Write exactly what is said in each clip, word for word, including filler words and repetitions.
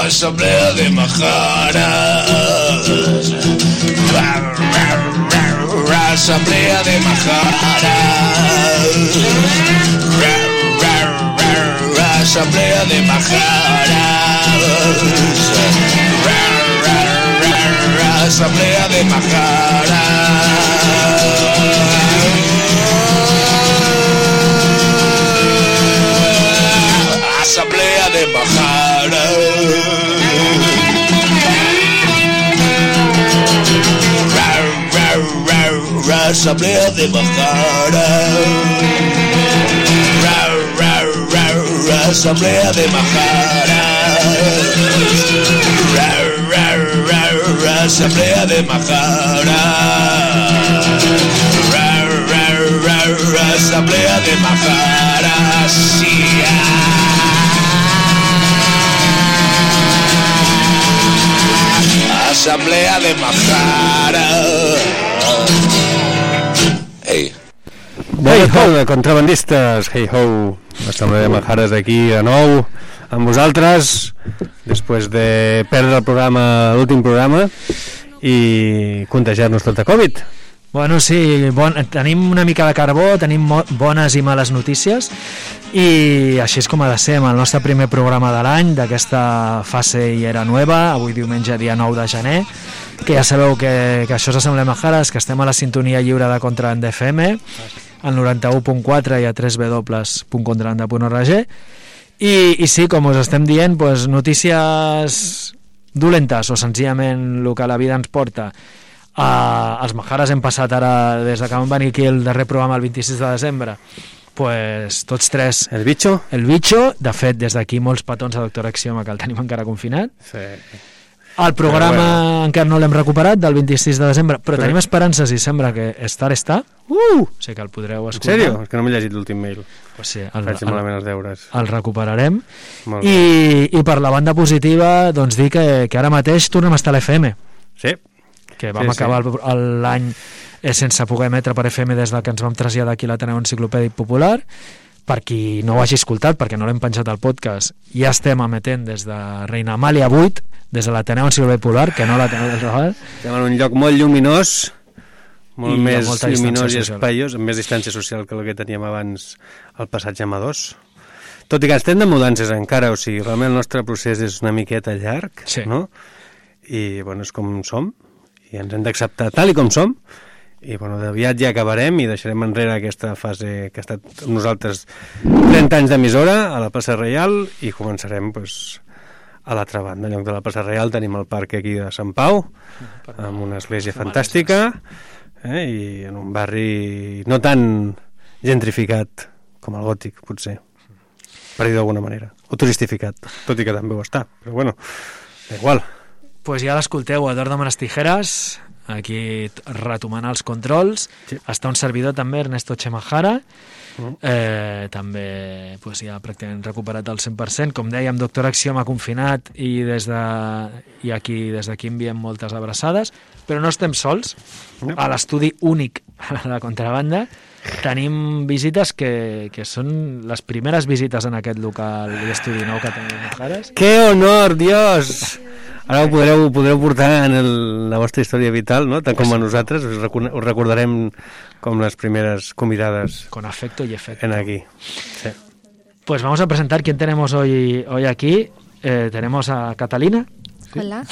Asamblea de Majaras. Asamblea de Majaras. Asamblea de Majaras. Asamblea de Majaras. Asamblea de Majaras. Asamblea de Majaras. Asamblea de Majaras. Asamblea de Majaras. Asamblea de Majaras. Asamblea de Majaras. Hey. Hey ho, de contrabandistes, hey ho, l'Assemblea de Majares aquí de nou amb vosaltres després de perdre el programa, l'últim programa i contagiar-nos tot de Covid. Bueno, sí, bon, tenim una mica de carbó, tenim bones i males notícies i així és com ha de ser amb el nostre primer programa de l'any d'aquesta fase i era nova, avui diumenge dia nou de gener, que ja sabeu que, que això és Assemblea Majares, que estem a la sintonia lliure de Contrabanda F M, al noranta-u punt quatre i a w w w punt contrabanda punt org i, i sí, com us estem dient, pues, notícies dolentes o senzillament el que la vida ens porta. Uh, els Majares hem passat ara, des que vam venir aquí el darrer programa el vint-i-sis de desembre, pues, tots tres. El bitxo? El bitxo, de fet, des d'aquí molts petons a Doctor Axioma, que el tenim encara confinat. Sí. El programa bueno. encara no l'hem recuperat, del vint-i-sis de desembre, però, però tenim esperances i sembla que estar està. Uh! Sé que el podreu escoltar. En sèrio? És que no m'he llegit l'últim mail. Pues sí, el, Faig malament els deures. El recuperarem. I, I per la banda positiva, doncs dir que, que ara mateix tornem a estar a l'F M. Sí. Que vam sí, acabar sí. l'any sense poder emetre per F M des que ens vam traslladar aquí a l'Ateneu Enciclopèdic Popular. Per qui no ho hagi escoltat, perquè no l'hem penjat al podcast, ja estem emetent des de Reina Amàlia vuit, des de l'Ateneu Enciclopèdic Popular, que no l'Ateneu Enciclopèdic. Estem en un lloc molt lluminós, molt I més lluminós i social. espaiós, amb més distància social que el que teníem abans al passatge Amadors. Tot i que estem de mudances encara, o sigui, realment el nostre procés és una miqueta llarg, sí. no? I, bueno, és com som, i ens hem d'acceptar tal i com som, i bueno, aviat ja acabarem i deixarem enrere aquesta fase que ha estat amb nosaltres trenta anys d'emissora a la plaça Reial i començarem pues, a l'altra banda. En lloc de la plaça Reial tenim el parc aquí de Sant Pau amb una església fantàstica eh, i en un barri no tan gentrificat com el Gòtic, potser, per dir d'alguna manera, o turistificat, tot i que també ho està, però bueno, da igual. Pues ja l'escolteu, Eduard de Manes Tijeras, aquí retomant els controls. Sí. Està un servidor també, Ernesto Chemajara, uh. eh, també pues, ja pràcticament recuperat al cent per cent. Com dèiem, Doctor Axioma confinat i des de i aquí des d'aquí enviem moltes abraçades, però no estem sols. No. A l'estudi únic a la Contrabanda tenim visites que, que són les primeres visites en aquest local i estudi nou que tenim a Majares. ¡Qué honor, Dios! Ara ho podreu, ho podreu portar en el, la vostra història vital, no? Tant com a nosaltres, us, recu us recordarem com les primeras convidades. Con afecto y efecto. En aquí. Sí. Pues vamos a presentar quién tenemos hoy, hoy aquí. Eh, tenemos a Catalina. Sí. Hola.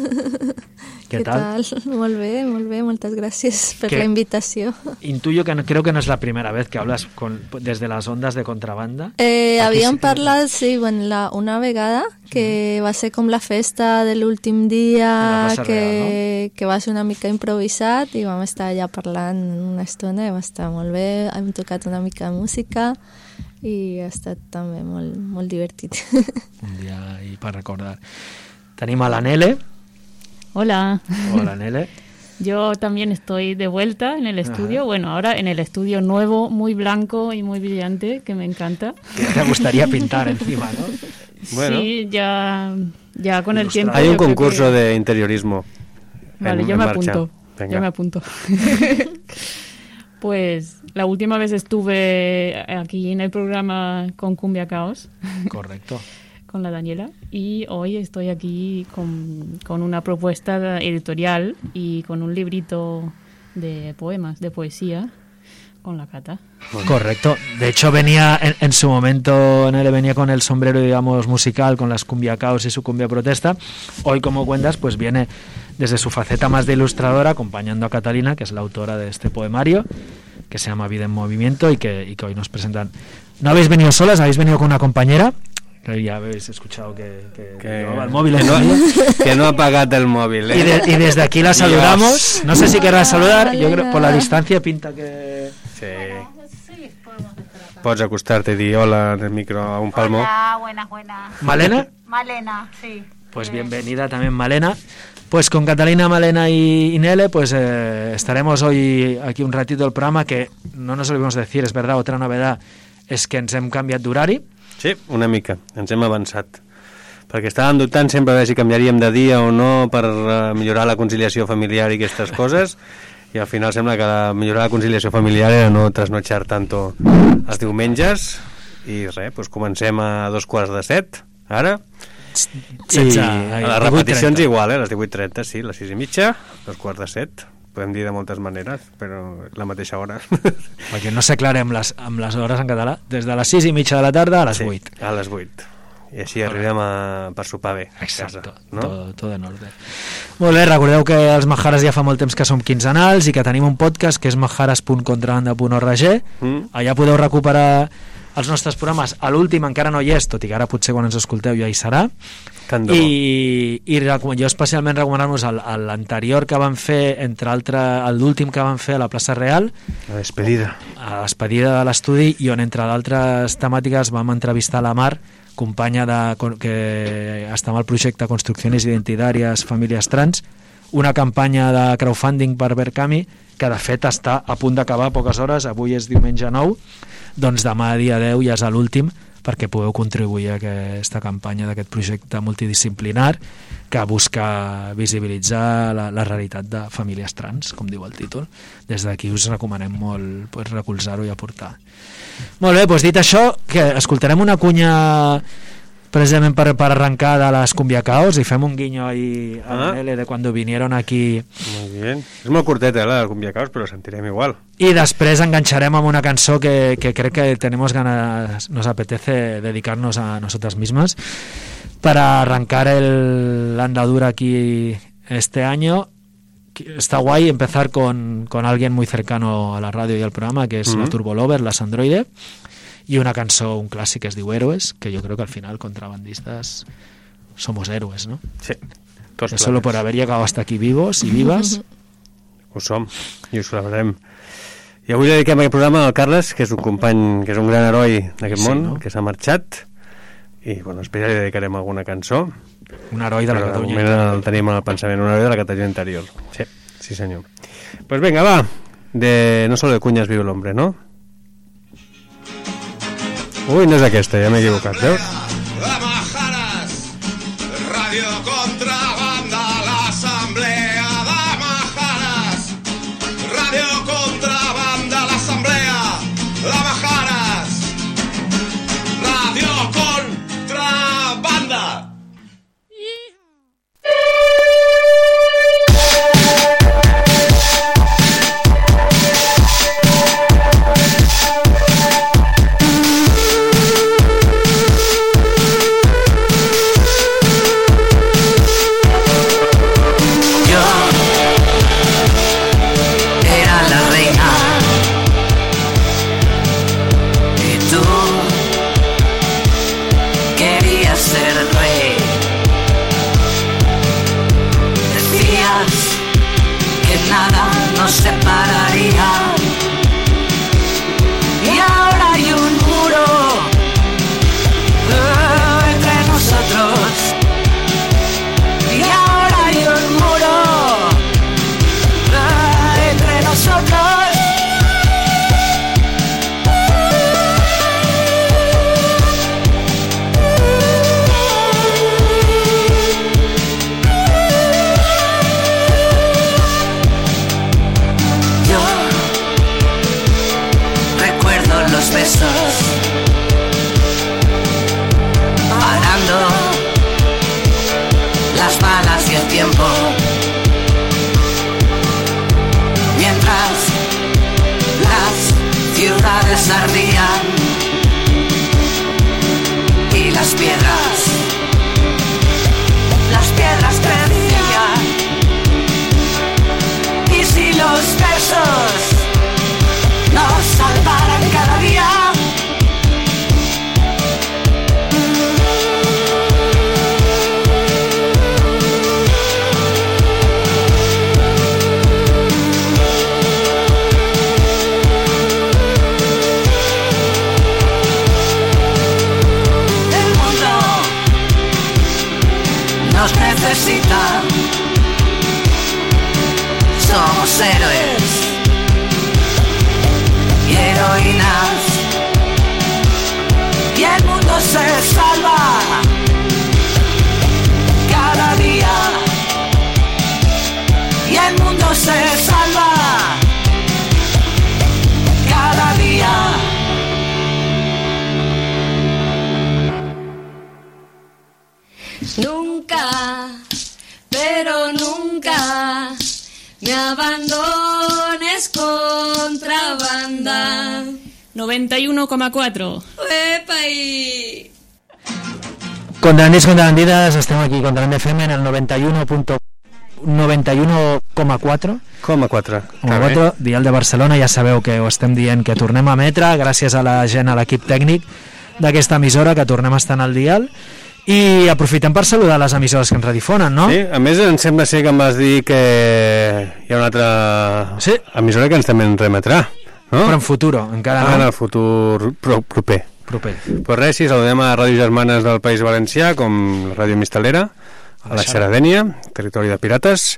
¿Qué, ¿Qué tal? tal? Molt bé, molt bé, moltes gràcies per que la invitació. Intuyo que no, creo que no es la primera vez que hablas con, desde las ondas de Contrabanda. Eh, havíem sí, parlat, sí, bueno, la, una vegada, que va ser com la festa de l'últim dia, que, real, no? que va ser una mica improvisat i vam estar allà parlant una estona i va estar molt bé, hem tocat una mica de música i ha estat també molt, molt divertit. Un dia i per recordar. Tenim a la Nele. Hola. Hola, Nele. Yo también estoy de vuelta en el estudio. Ajá. Bueno, ahora en el estudio nuevo, muy blanco y muy brillante, que me encanta. Que te gustaría pintar encima, ¿no? Bueno. Sí, ya, ya con el tiempo... Hay un concurso que... de interiorismo. Vale, en, yo en me marcha. apunto. Venga. Yo me apunto. Pues la última vez estuve aquí en el programa con Cumbia Caos. Correcto. con la Daniela, y hoy estoy aquí con, con una propuesta editorial y con un librito de poemas, de poesía, con la Cata. Correcto. De hecho, venía en, en su momento, Nele venía con el sombrero, digamos, musical, con las cumbia caos y su cumbia protesta. Hoy, como cuentas, pues viene desde su faceta más de ilustradora, acompañando a Catalina, que es la autora de este poemario, que se llama Vida en Movimiento, y que, y que hoy nos presentan. No habéis venido solas, habéis venido con una compañera, que ya habéis escuchado que, que, que llevaba el móvil. Que no, que no ha apagado el móvil. ¿eh? Y, de, y desde aquí la saludamos. Dios. No sé si querrás saludar, yo creo por la distancia pinta que... Sí. Pots acostarte y dir hola en el micro a un palmo. Hola, buenas, buenas. ¿Malena? Malena, sí. Pues bienvenida también, Malena. Pues con Catalina, Malena y, y Nele, pues eh, estaremos hoy aquí un ratito del programa, que no nos olvidemos decir, es verdad, otra novedad és que ens hem canviat d'horari. Sí, una mica, ens hem avançat. Perquè estàvem dubtant sempre a veure si canviaríem de dia o no per uh, millorar la conciliació familiar i aquestes coses, i al final sembla que millorar la conciliació familiar era no trasnotxar tanto els diumenges, i res, doncs comencem a dos quarts de set, ara, setze, i a les repeticions igual, eh? A les divuit trenta, sí, les sis i mitja, dos quarts de set, podem dir de moltes maneres, però la mateixa hora. Perquè no sé clar amb les, amb les hores en català, des de les sis i mitja de la tarda a les vuit. Sí, a les vuit. I així arribem a, per sopar bé. Exacte, casa, no? tot, tot en ordre. Molt bé, recordeu que els Majares ja fa molt temps que som quinzenals i que tenim un podcast que és majares punt contrabanda punt org. Mm. Allà podeu recuperar els nostres programes. A l'últim encara no hi és, tot i que ara potser quan ens escolteu ja hi serà. I, i jo especialment recomanar-vos l'anterior que van fer, entre altre, l'últim que van fer a la plaça Real, la despedida a la despedida de l'estudi, i on entre d'altres temàtiques vam entrevistar la Mar, companya de, que està amb el projecte Construcciones Identitàries Famílies Trans, una campanya de crowdfunding per Verkami que de fet està a punt d'acabar a poques hores. Avui és diumenge nou, doncs demà dia deu ja és l'últim, perquè podeu contribuir a aquesta campanya d'aquest projecte multidisciplinar que busca visibilitzar la, la realitat de famílies trans, com diu el títol. Des d'aquí us recomanem molt pues, recolzar-ho i aportar. Molt bé, doncs dit això, que escoltarem una cunya precisament per, per arrencar de les Cumbia Caos i fem un guinyo ahí a ah. L de cuando vinieron aquí. Muy bien. És molt curteta, eh, la Cumbia Caos, però sentirem igual. I després engancharem amb una cançó que, que crec que tenemos ganas, nos apetece dedicarnos a nosotras mismas para arrancar el, la andadura aquí este año. Está guay empezar con, con alguien muy cercano a la radio y al programa, que es mm-hmm. la Turbo Lover, las Androide, y una cançó, un clàssic que es diu Héroes, que yo creo que al final contrabandistas somos héroes, ¿no? Sí. Tots solo por haber llegado hasta aquí vivos y vivas. Ho som, i ho celebrem. I avui dediquem aquest programa al Carles, que és un company, que és un gran heroi d'aquest sí, món, no? Que s'ha marxat, i bueno, després ja li dedicarem alguna cançó. Un heroi de la però Catalunya interior. El tenim al pensament, un heroi de la Catalunya interior. Sí, sí senyor. Pues venga, va, de no solo de cuñas vive el hombre, ¿no? Uy, no és aquesta, ja m'he equivocat, veus? La Majares, Radio Contrabanda, l'Assemblea de Majares, Radio Contrabanda, l'Assemblea de Majares, Radio Contrabanda. hogueras ardían y las piedras, las piedras crecían. Y si los besos nos salvaran cada día, nos necesita. Somos héroes y heroínas y el mundo se salva cada día y el mundo se salva cada día. Nunca, pero nunca me abandones, contrabanda. noventa y uno coma cuatro. ¡Epai! Contrabandis, contrabandides, estem aquí Contraband F M en el noventa y uno coma cuatro. Coma quatre. Coma quatre, dial de Barcelona. Ja sabeu que ho estem dient, que tornem a emetre gràcies a la gent, a l'equip tècnic d'aquesta emissora, que tornem a estar en el dial. I aprofitem per saludar les emissores que ens redifonen, no? Sí, a més em sembla ser que em vas dir que hi ha una altra sí. emissora que ens també en remetrà, no? Però en futuro, encara ah, no. En el futur pro proper. Proper. Pues res, sí, saludem a Ràdio Germanes del País Valencià, com la Ràdio Mistelera, a la Xaradènia, territori de pirates,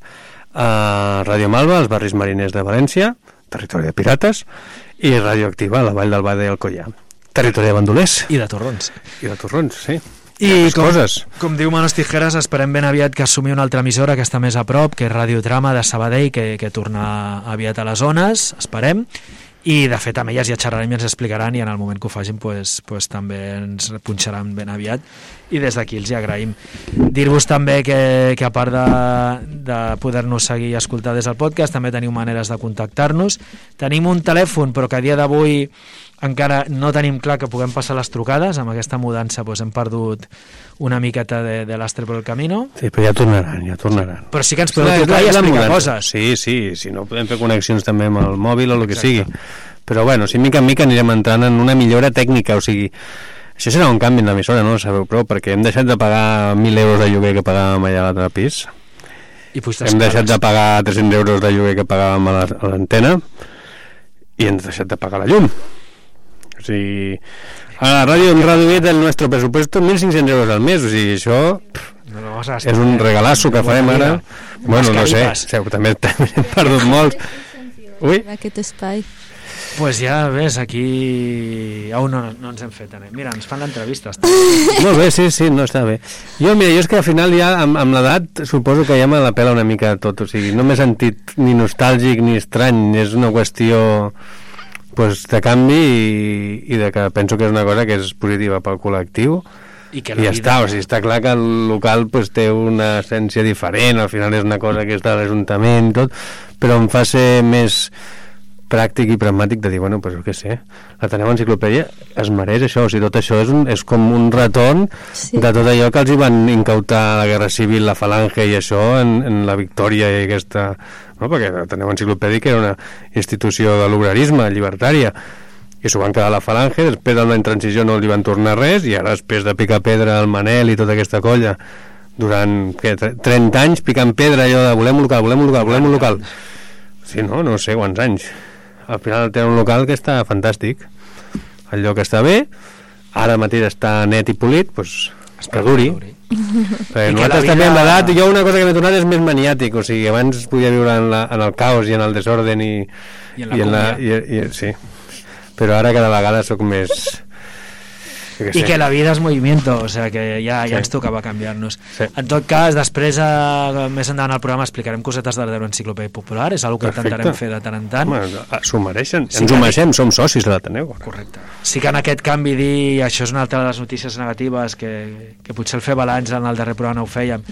a Ràdio Malva, als barris mariners de València, territori de pirates, i Ràdio Activa, a la Vall del Bade i el Collà, territori de bandolers. I de torrons. I de torrons, sí. I com, coses. com diu Manos Tijeras, esperem ben aviat que assumi una altra emissora que està més a prop, que és Radio Trama de Sabadell, que, que torna aviat a les zones, esperem. I de fet amb elles ja xerrarem i ens explicaran, i en el moment que ho facin pues, pues, també ens punxaran ben aviat, i des d'aquí els hi agraïm. Dir-vos també que, que a part de, de poder-nos seguir i escoltar des del podcast, també teniu maneres de contactar-nos. Tenim un telèfon, però que a dia d'avui encara no tenim clar que puguem passar les trucades. Amb aquesta mudança pues, hem perdut una miqueta de, de l'astre pel camino. Sí, però ja tornaran, ja tornaran. Però sí que ens podeu trucar i explicar coses. Sí, sí, si no podem fer connexions també amb el mòbil o el que sigui. Però bueno, si mica en mica anirem entrant en una millora tècnica, o sigui, això serà un canvi en l'emissora, no ho sabeu prou, perquè hem deixat de pagar mil euros de lloguer que pagàvem allà a l'altre pis. I hem deixat de pagar tres-cents euros de lloguer que pagàvem a l'antena i hem deixat de pagar la llum. O sigui, a la ràdio hem reduït el nostre pressupost mil cinc-cents euros al mes, o sigui, això no, no, és un regalasso que farem ara. Bueno, no sé, també hem perdut molts. Ui. Aquest espai. Pues ja ves, aquí aún no, no ens hem fet. Eh? Mira, ens fan l'entrevista. Molt bé, sí, sí, no està bé. Jo, mira, jo és que al final ja amb, amb l'edat suposo que ja me la pela una mica tot, o sigui, no m'he sentit ni nostàlgic ni estrany, és una qüestió pues, de canvi i, i de que penso que és una cosa que és positiva pel col·lectiu. I, que I ja vida... està, o sigui, està clar que el local pues, té una essència diferent, al final és una cosa que és de l'Ajuntament i tot, però em fa ser més pràctic i pragmàtic de dir, bueno, pues jo què sé, la Taneu Enciclopèdia es mereix això, o sigui, tot això és, un, és com un retorn sí. de tot allò que els hi van incautar la Guerra Civil, la Falange i això en, en la victòria i aquesta... No? Perquè la Taneu Enciclopèdia era una institució de l'obrarisme, llibertària, i s'ho van quedar a la Falange, després de l'any transició no li van tornar res, i ara després de picar pedra al Manel i tota aquesta colla, durant què, trenta anys picant pedra allò de volem un local, volem un local, volem un local. Sí, no? No sé quants anys. Al final té un local que està fantàstic, el lloc està bé, ara mateix està net i polit, doncs es perduri. Perquè nosaltres vida... també amb l'edat, jo una cosa que m'he tornat és més maniàtic, o sigui, abans podia viure en, la, en el caos i en el desorden i, i en la, i en la i, i, sí, però ara cada vegada sóc més... Que i que la vida és movimiento, o sea que ja, ja sí. ens tocava canviar-nos. Sí. En tot cas, després, eh, més endavant al programa, explicarem cosetes de l'Enciclopèdia Popular, és una que intentarem fer de tant en tant. Home, s'ho mereixen, sí ens ho mereixem, som socis de l'Ateneu. Correcte. Sí que en aquest canvi dir, això és una altra de les notícies negatives, que, que potser el fer balanç en el darrer programa no ho fèiem,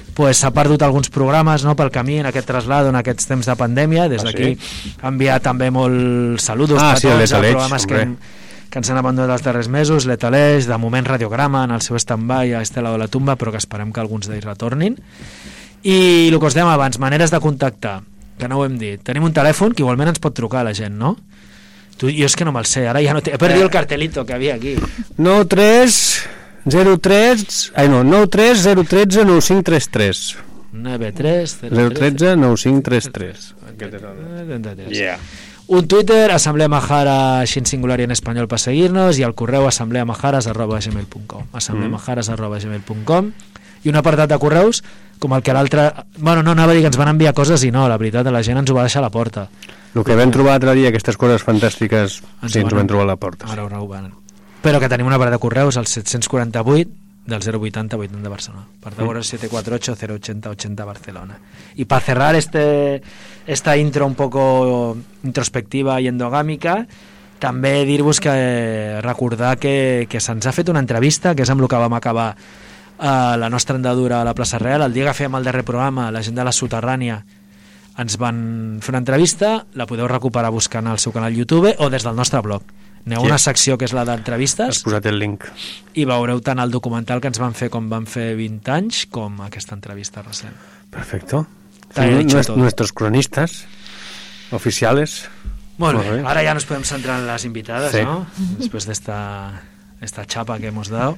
pues s'ha perdut alguns programes, no?, pel camí en aquest traslado, en aquests temps de pandèmia. Des d'aquí ah, sí? enviar també molts saludos ah, a sí, tots els hombre. programes que, hem, que ens han abandonat els darrers mesos, l'Etaleix, de moment Radiograma en el seu stand-by a Estela de la Tumba, però que esperem que alguns d'ells retornin. I el que us dèiem abans, maneres de contactar, que no ho hem dit. Tenim un telèfon que igualment ens pot trucar la gent, no? Tu, jo és que no me'l sé, ara ja no... He perdut el cartelito que havia aquí. nou tres zero tres... Ai, no, nou tres zero un tres nou cinc tres tres. nou tres zero un tres nou cinc tres tres. Yeah. Un Twitter, Assemblea Majaras en singular y en español para seguirnos, y al correu assembleamajaras arroba gmail punt com assembleamajaras arroba gmail punt com i un apartat de correus com el que l'altre... Bueno, no, anava a dir que ens van enviar coses i no, la veritat, la gent ens ho va deixar a la porta. El que vam trobar l'altre dia, aquestes coses fantàstiques, ens sí, ens ho vam trobar a la porta. Ara ho van. Però que tenim una apartat de correus al set quatre vuit del zero vuitanta vuitanta de Barcelona. Partagoras siete cuatro ocho cero ochenta ochenta Barcelona. Y para cerrar este esta intro un poco introspectiva y endogámica, també dir-vos que eh, recordar que, que se'ns ha fet una entrevista, que és amb el que vam acabar eh, la nostra andadura a la plaça Real. El dia que fèiem el darrer programa, la gent de la Soterrània ens van fer una entrevista, la podeu recuperar buscant al seu canal YouTube o des del nostre blog. Aneu a una secció que és la d'entrevistes. Has posat el link. I veureu tant el documental que ens van fer com van fer vint anys com aquesta entrevista recent. Perfecto. Nuest, nuestros cronistas oficiales. Bueno, bé, ara ja nos podem centrar en las invitadas, sí, ¿no? Después de esta, esta chapa que hemos dado.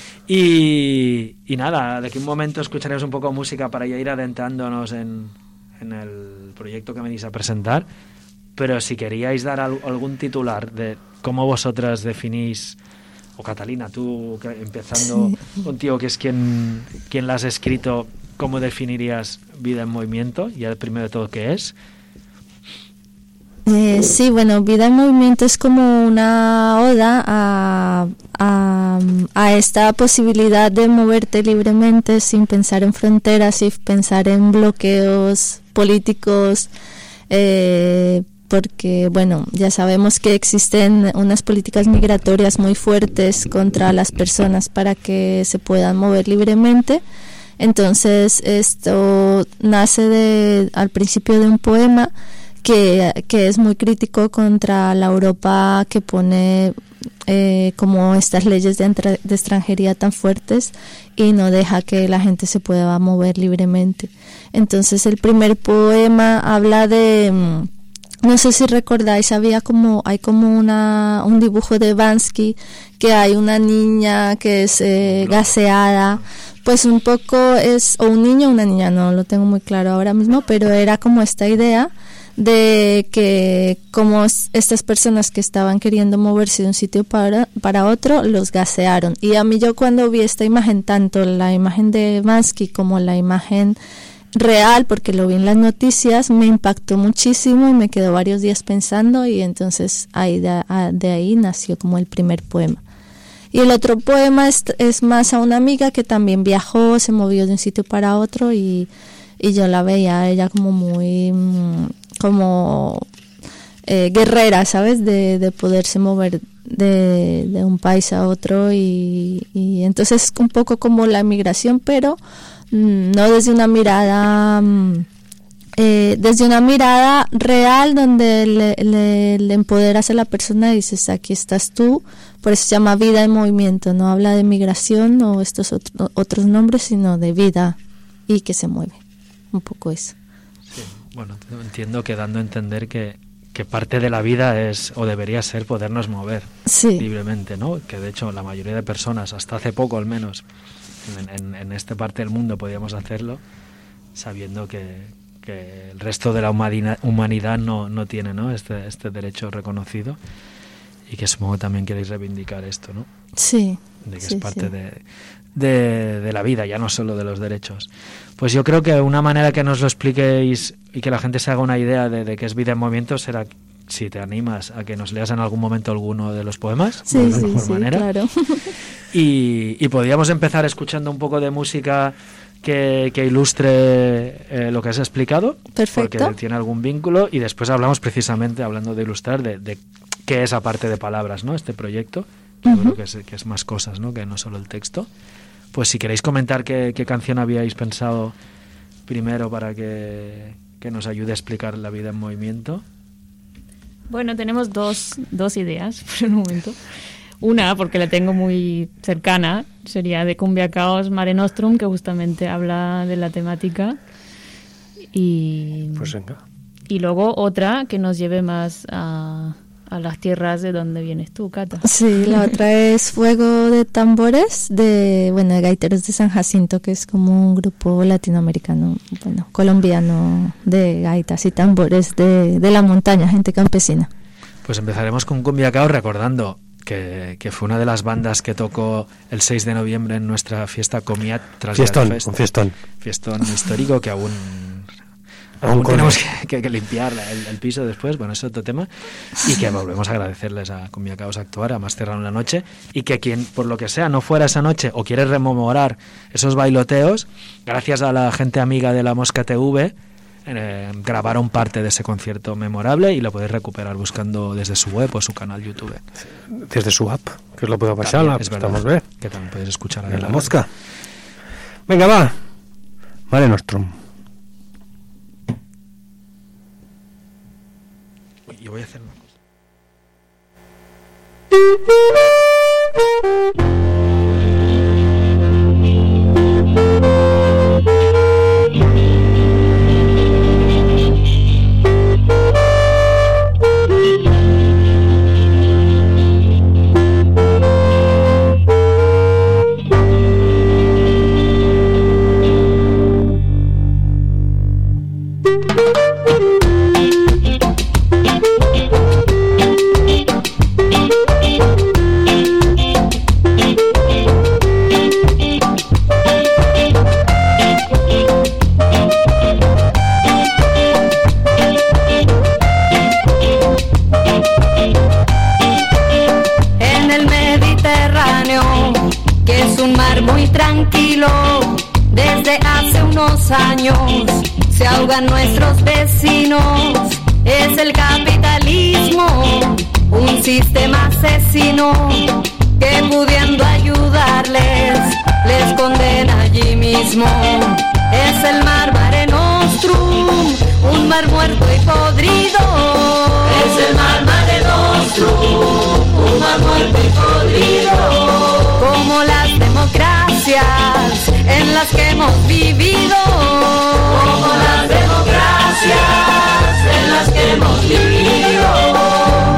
Y, y nada, de aquí un momento escucharemos un poco de música para ya ir adentrándonos en, en el proyecto que venís a presentar. Pero si queríais dar al, algún titular de cómo vosotras definís, o Catalina, tú empezando sí. contigo, que es quien, quien la has escrito, ¿cómo definirías Vida en Movimiento? Y el primero de todo, ¿qué es? Eh, sí, bueno, Vida en Movimiento es como una oda a, a, a esta posibilidad de moverte libremente sin pensar en fronteras, sin pensar en bloqueos políticos, eh, porque, bueno, ya sabemos que existen unas políticas migratorias muy fuertes contra las personas para que se puedan mover libremente. Entonces, esto nace de, al principio de un poema que, que es muy crítico contra la Europa que pone eh, como estas leyes de, entra, de extranjería tan fuertes y no deja que la gente se pueda mover libremente. Entonces, el primer poema habla de... No sé si recordáis, había como hay como una un dibujo de Bansky que hay una niña que es eh, gaseada, pues un poco es o un niño o una niña, no lo tengo muy claro ahora mismo, pero era como esta idea de que como estas personas que estaban queriendo moverse de un sitio para para otro los gasearon. Y a mí yo cuando vi esta imagen, tanto la imagen de Bansky como la imagen real, porque lo vi en las noticias, me impactó muchísimo y me quedó varios días pensando, y entonces ahí de, de ahí nació como el primer poema. Y el otro poema es, es más a una amiga que también viajó, se movió de un sitio para otro y, y yo la veía a ella como muy como eh, guerrera, ¿sabes? De, de poderse mover de, de un país a otro y, y entonces es un poco como la migración, pero no desde una mirada eh, desde una mirada real donde le, le, le empoderas a la persona y dices aquí estás tú, por eso se llama Vida en Movimiento, no habla de migración o estos otro, otros nombres, sino de vida y que se mueve, un poco eso. Sí, bueno, entiendo que dando a entender que, que parte de la vida es o debería ser podernos mover sí. libremente, ¿no? Que de hecho la mayoría de personas, hasta hace poco al menos, En, en, en esta parte del mundo podíamos hacerlo, sabiendo que, que el resto de la humanidad, humanidad no, no tiene, ¿no? Este, este derecho reconocido, y que supongo que también queréis reivindicar esto, ¿no? Sí. De que sí, es parte sí. de, de, de la vida, ya no solo de los derechos. Pues yo creo que una manera que nos lo expliquéis y que la gente se haga una idea de, de qué es Vida en Movimiento será, si te animas, a que nos leas en algún momento alguno de los poemas, sí, de la sí, mejor sí, manera. Claro. Y, y podríamos empezar escuchando un poco de música que, que ilustre eh, lo que has explicado. Perfecto. Porque tiene algún vínculo, y después hablamos precisamente, hablando de ilustrar, de, de qué es aparte de palabras, ¿no? Este proyecto, que uh-huh. creo que es, que es más cosas, ¿no? Que no solo el texto. pues si queréis comentar qué, qué canción habíais pensado primero para que, que nos ayude a explicar la vida en movimiento. Bueno, tenemos dos, dos ideas por el momento. Una, porque la tengo muy cercana, sería de Cumbia Caos Mare Nostrum, que justamente habla de la temática. Y, pues venga. Y luego otra que nos lleve más a, a las tierras de donde vienes tú, Cata. Sí, la otra es Fuego de Tambores, de, bueno, de Gaiteros de San Jacinto, que es como un grupo latinoamericano, bueno, colombiano, de gaitas y tambores de, de la montaña, gente campesina. Pues empezaremos con Cumbia Caos recordando Que, que fue una de las bandas que tocó el seis de noviembre en nuestra fiesta Comiat tras fiestón, Fest. un fiestón. Fiestón histórico que aún, aún, aún tenemos que, que, que limpiar el, el piso después, bueno, es otro tema, y que volvemos a agradecerles a Cumbia Caos actuar, a más cerrar una noche, y que quien, por lo que sea, no fuera esa noche o quiere rememorar esos bailoteos, gracias a la gente amiga de la Mosca T V, Eh, grabaron parte de ese concierto memorable y lo podéis recuperar buscando desde su web o su canal YouTube. Desde su app, que os lo puedo pasar, la es verdad, estamos bien. Que también podéis escuchar en la, la Mosca. Venga, va. Mare Nostrum. Yo voy a hacer una cosa. Años se ahogan nuestros vecinos, es el capitalismo, un sistema asesino que pudiendo ayudarles les condena allí mismo. Es el mar Mare Nostrum, un mar muerto y podrido. Es el mar Mare Nostrum, un mar muerto y podrido. Como las democracias en las que hemos vivido, como las democracias en las que hemos vivido.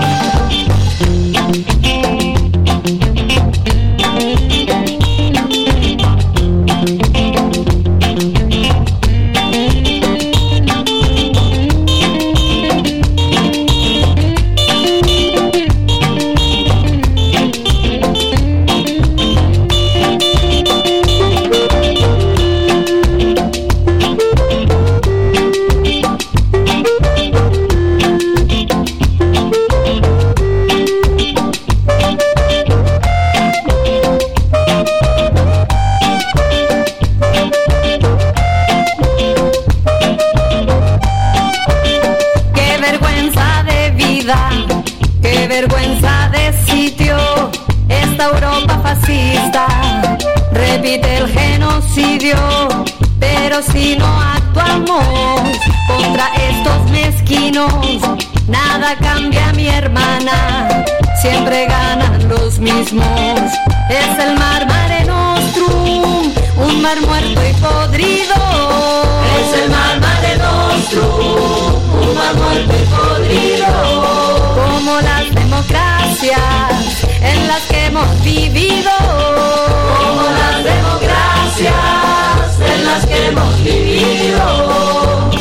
Repite el genocidio, pero si no actuamos contra estos mezquinos, nada cambia, mi hermana, siempre ganan los mismos. Es el mar Mare Nostrum, un mar muerto y podrido. Es el mar Mare Nostrum, un mar muerto y podrido. Como las democracias en las que hemos vivido, como las democracias en las que hemos vivido.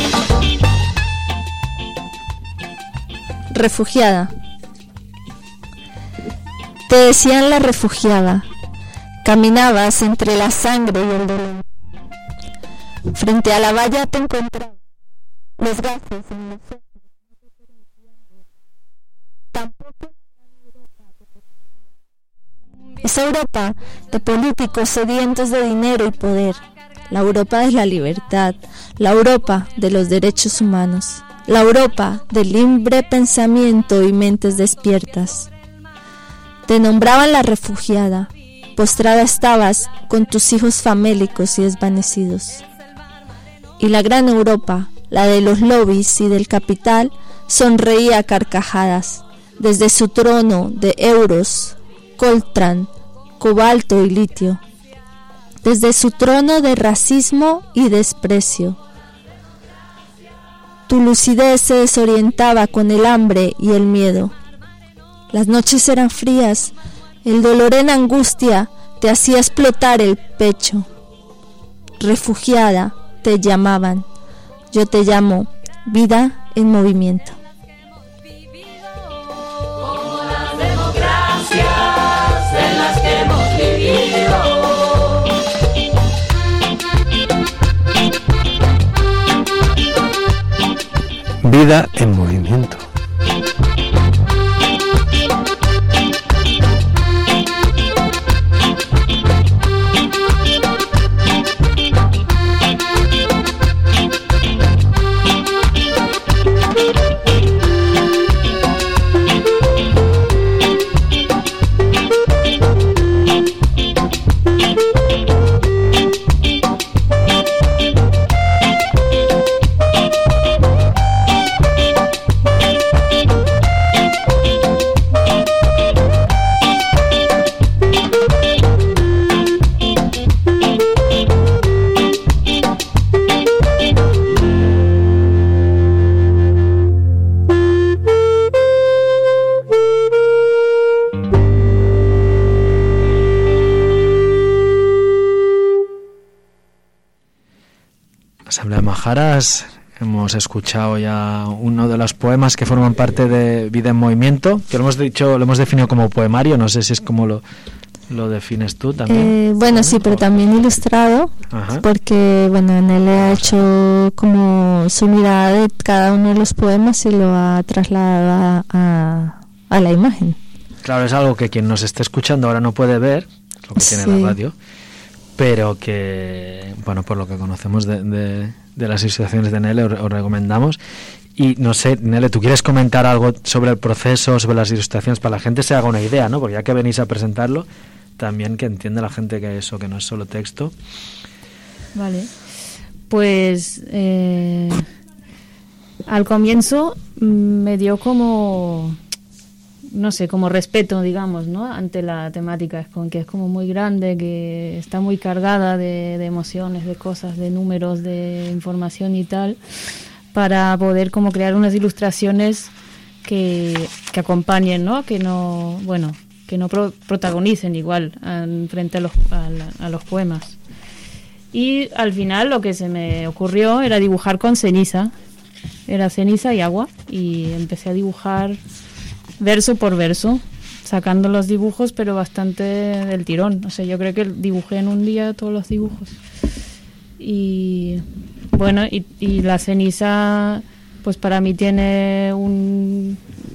Refugiada. Te decían la refugiada. Caminabas entre la sangre y el dolor. Frente a la valla te encontrabas. Los gases en los ojos. Tampoco esa Europa de políticos sedientos de dinero y poder, la Europa de la libertad, la Europa de los derechos humanos, la Europa del libre pensamiento y mentes despiertas. Te nombraban la refugiada, postrada estabas con tus hijos famélicos y desvanecidos. Y la gran Europa, la de los lobbies y del capital, sonreía a carcajadas desde su trono de euros, coltran, cobalto y litio, desde su trono de racismo y desprecio. Tu lucidez se desorientaba con el hambre y el miedo. Las noches eran frías, el dolor en angustia te hacía explotar el pecho. Refugiada te llamaban, yo te llamo vida en movimiento. Como las democracias en las que hemos vivido. Vida en movimiento. Asamblea de Majaras, hemos escuchado ya uno de los poemas que forman parte de Vida en Movimiento, que lo hemos dicho, lo hemos definido como poemario, no sé si es como lo, lo defines tú también. Eh, bueno, sí, pero también ilustrado, Ajá. porque bueno, en él ha hecho como su mirada de cada uno de los poemas y lo ha trasladado a, a la imagen. Claro, es algo que quien nos esté escuchando ahora no puede ver, lo que tiene sí. la radio, pero que, bueno, por lo que conocemos de, de, de las ilustraciones de Nele, os, os recomendamos. Y no sé, Nele, ¿tú quieres comentar algo sobre el proceso, sobre las ilustraciones, para la gente se haga una idea, ¿no? Porque ya que venís a presentarlo, también que entienda la gente que eso, que no es solo texto. Vale, pues eh, al comienzo me dio como... no sé, como respeto, digamos, ¿no? Ante la temática, que es como muy grande, que está muy cargada de, de emociones, de cosas, de números, de información y tal, para poder como crear unas ilustraciones que, que acompañen, ¿no? Que no, bueno, que no pro, protagonicen igual en, frente a los, a, la, a los poemas. Y al final lo que se me ocurrió era dibujar con ceniza, era ceniza y agua, y empecé a dibujar verso por verso, sacando los dibujos, pero bastante del tirón. O sea, yo creo que dibujé en un día todos los dibujos. Y bueno, y, y la ceniza, pues para mí tiene un,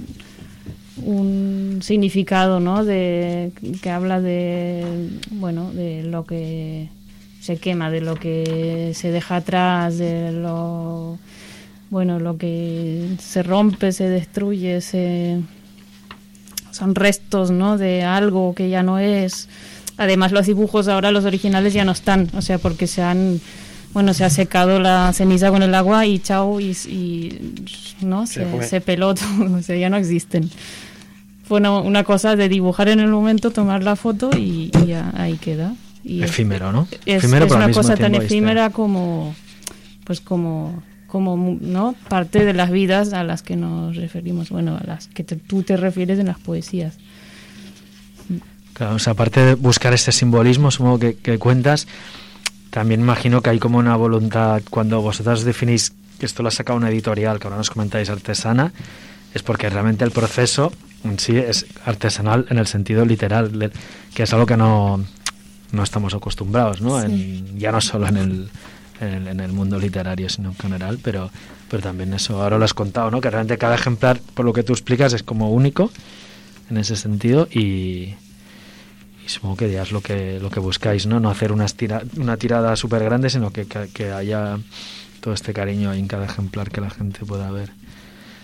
un significado, ¿no? De, que habla de, bueno, de lo que se quema, de lo que se deja atrás, de lo, bueno, lo que se rompe, se destruye, se... son restos, ¿no? De algo que ya no es. Además, los dibujos ahora, los originales, ya no están, o sea, porque se han, bueno, se ha secado la ceniza con el agua y chao, y, y no, se, se, se peló todo, o sea, ya no existen. Fue una, una cosa de dibujar en el momento, tomar la foto y, y ya ahí queda. Y efímero, ¿no? Es, efímero, es una cosa tan viste. efímera como, pues como... como, ¿no? Parte de las vidas a las que nos referimos, bueno, a las que te, tú te refieres en las poesías. Claro, o sea, aparte de buscar este simbolismo, supongo que, que cuentas, también imagino que hay como una voluntad, cuando vosotras definís que esto lo ha sacado una editorial, que ahora nos comentáis artesana, es porque realmente el proceso en sí es artesanal en el sentido literal, que es algo que no, no estamos acostumbrados, ¿no? Sí. En, ya no solo en el... En el, en el mundo literario, sino en general, pero, pero también eso, ahora lo has contado, ¿no? Que realmente cada ejemplar, por lo que tú explicas, es como único en ese sentido y, y supongo que ya es lo que, lo que buscáis, ¿no? No hacer una, tira, una tirada súper grande, sino que, que, que haya todo este cariño ahí en cada ejemplar que la gente pueda ver.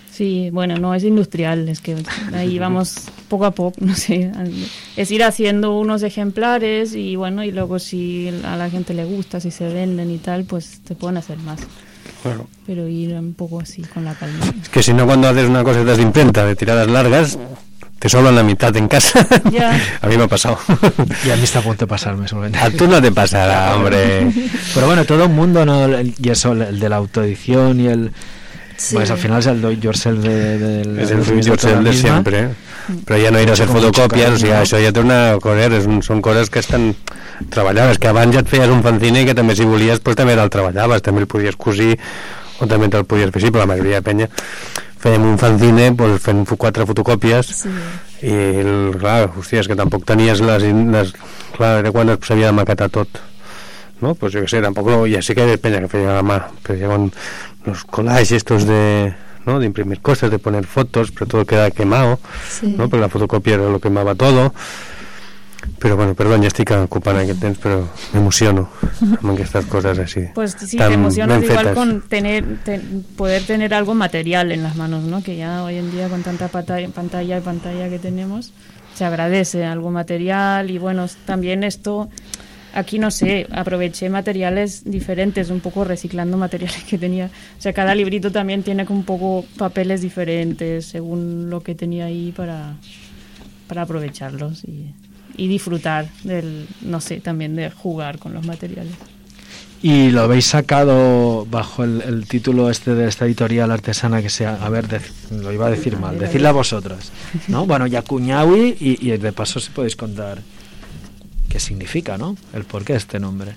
Sí, bueno, no es industrial, es que ahí vamos poco a poco, no sé, es ir haciendo unos ejemplares y bueno, y luego si a la gente le gusta, si se venden y tal, pues te pueden hacer más. Claro. Pero ir un poco así, con la calma. Es que si no, cuando haces una cosa de imprenta de tiradas largas, te sobran la mitad en casa. Ya. A mí me ha pasado. Y a mí está a punto de pasarme, solamente. A tú no te pasará, hombre. Pero bueno, todo el mundo, ¿no? Y eso, el de la autoedición y el... Sí. Pues al final es el do it yourself de, de, de Es el do it yourself de siempre. Però ja no ir a fer fotocòpies, o sigui, això ja té una cosa, són coses que estan treballades, que abans ja et feies un fanzine que també si volies pues, també te'l treballaves, també el podies cosir o també te'l podies fer, sí, però la majoria de penya fèiem un fanzine pues, fent quatre fotocòpies sí. I el, clar, hòstia, és que tampoc tenies les, les clar, era quan s'havia de maquetar tot, no? Pues yo que sé, tampoco, ya sé que hay penya que feia a la mà, però ja con los collages estos de, ¿no? De imprimir cosas, de poner fotos, pero todo queda quemado, sí. ¿No? Porque la fotocopia era lo que quemaba todo. Pero bueno, perdón, ya estoy ocupant aquest temps, pero me emociono amb aquestes coses así. Pues sí, te emocionas igual con tener, te, poder tener algo material en las manos, ¿no? Que ya hoy en día con tanta pantalla, pantalla y pantalla que tenemos, se agradece algo material y bueno, también esto... Aquí, no sé, aproveché materiales diferentes, un poco reciclando materiales que tenía. O sea, cada librito también tiene un poco papeles diferentes según lo que tenía ahí para, para aprovecharlos y, y disfrutar del, no sé, también de jugar con los materiales. Y lo habéis sacado bajo el, el título este de esta editorial artesana que sea, a ver, de, lo iba a decir mal, decidle a vosotras, ¿no? Bueno, Yacuñahui y, y de paso si podéis contar... ¿Qué significa, no? El porqué de este nombre.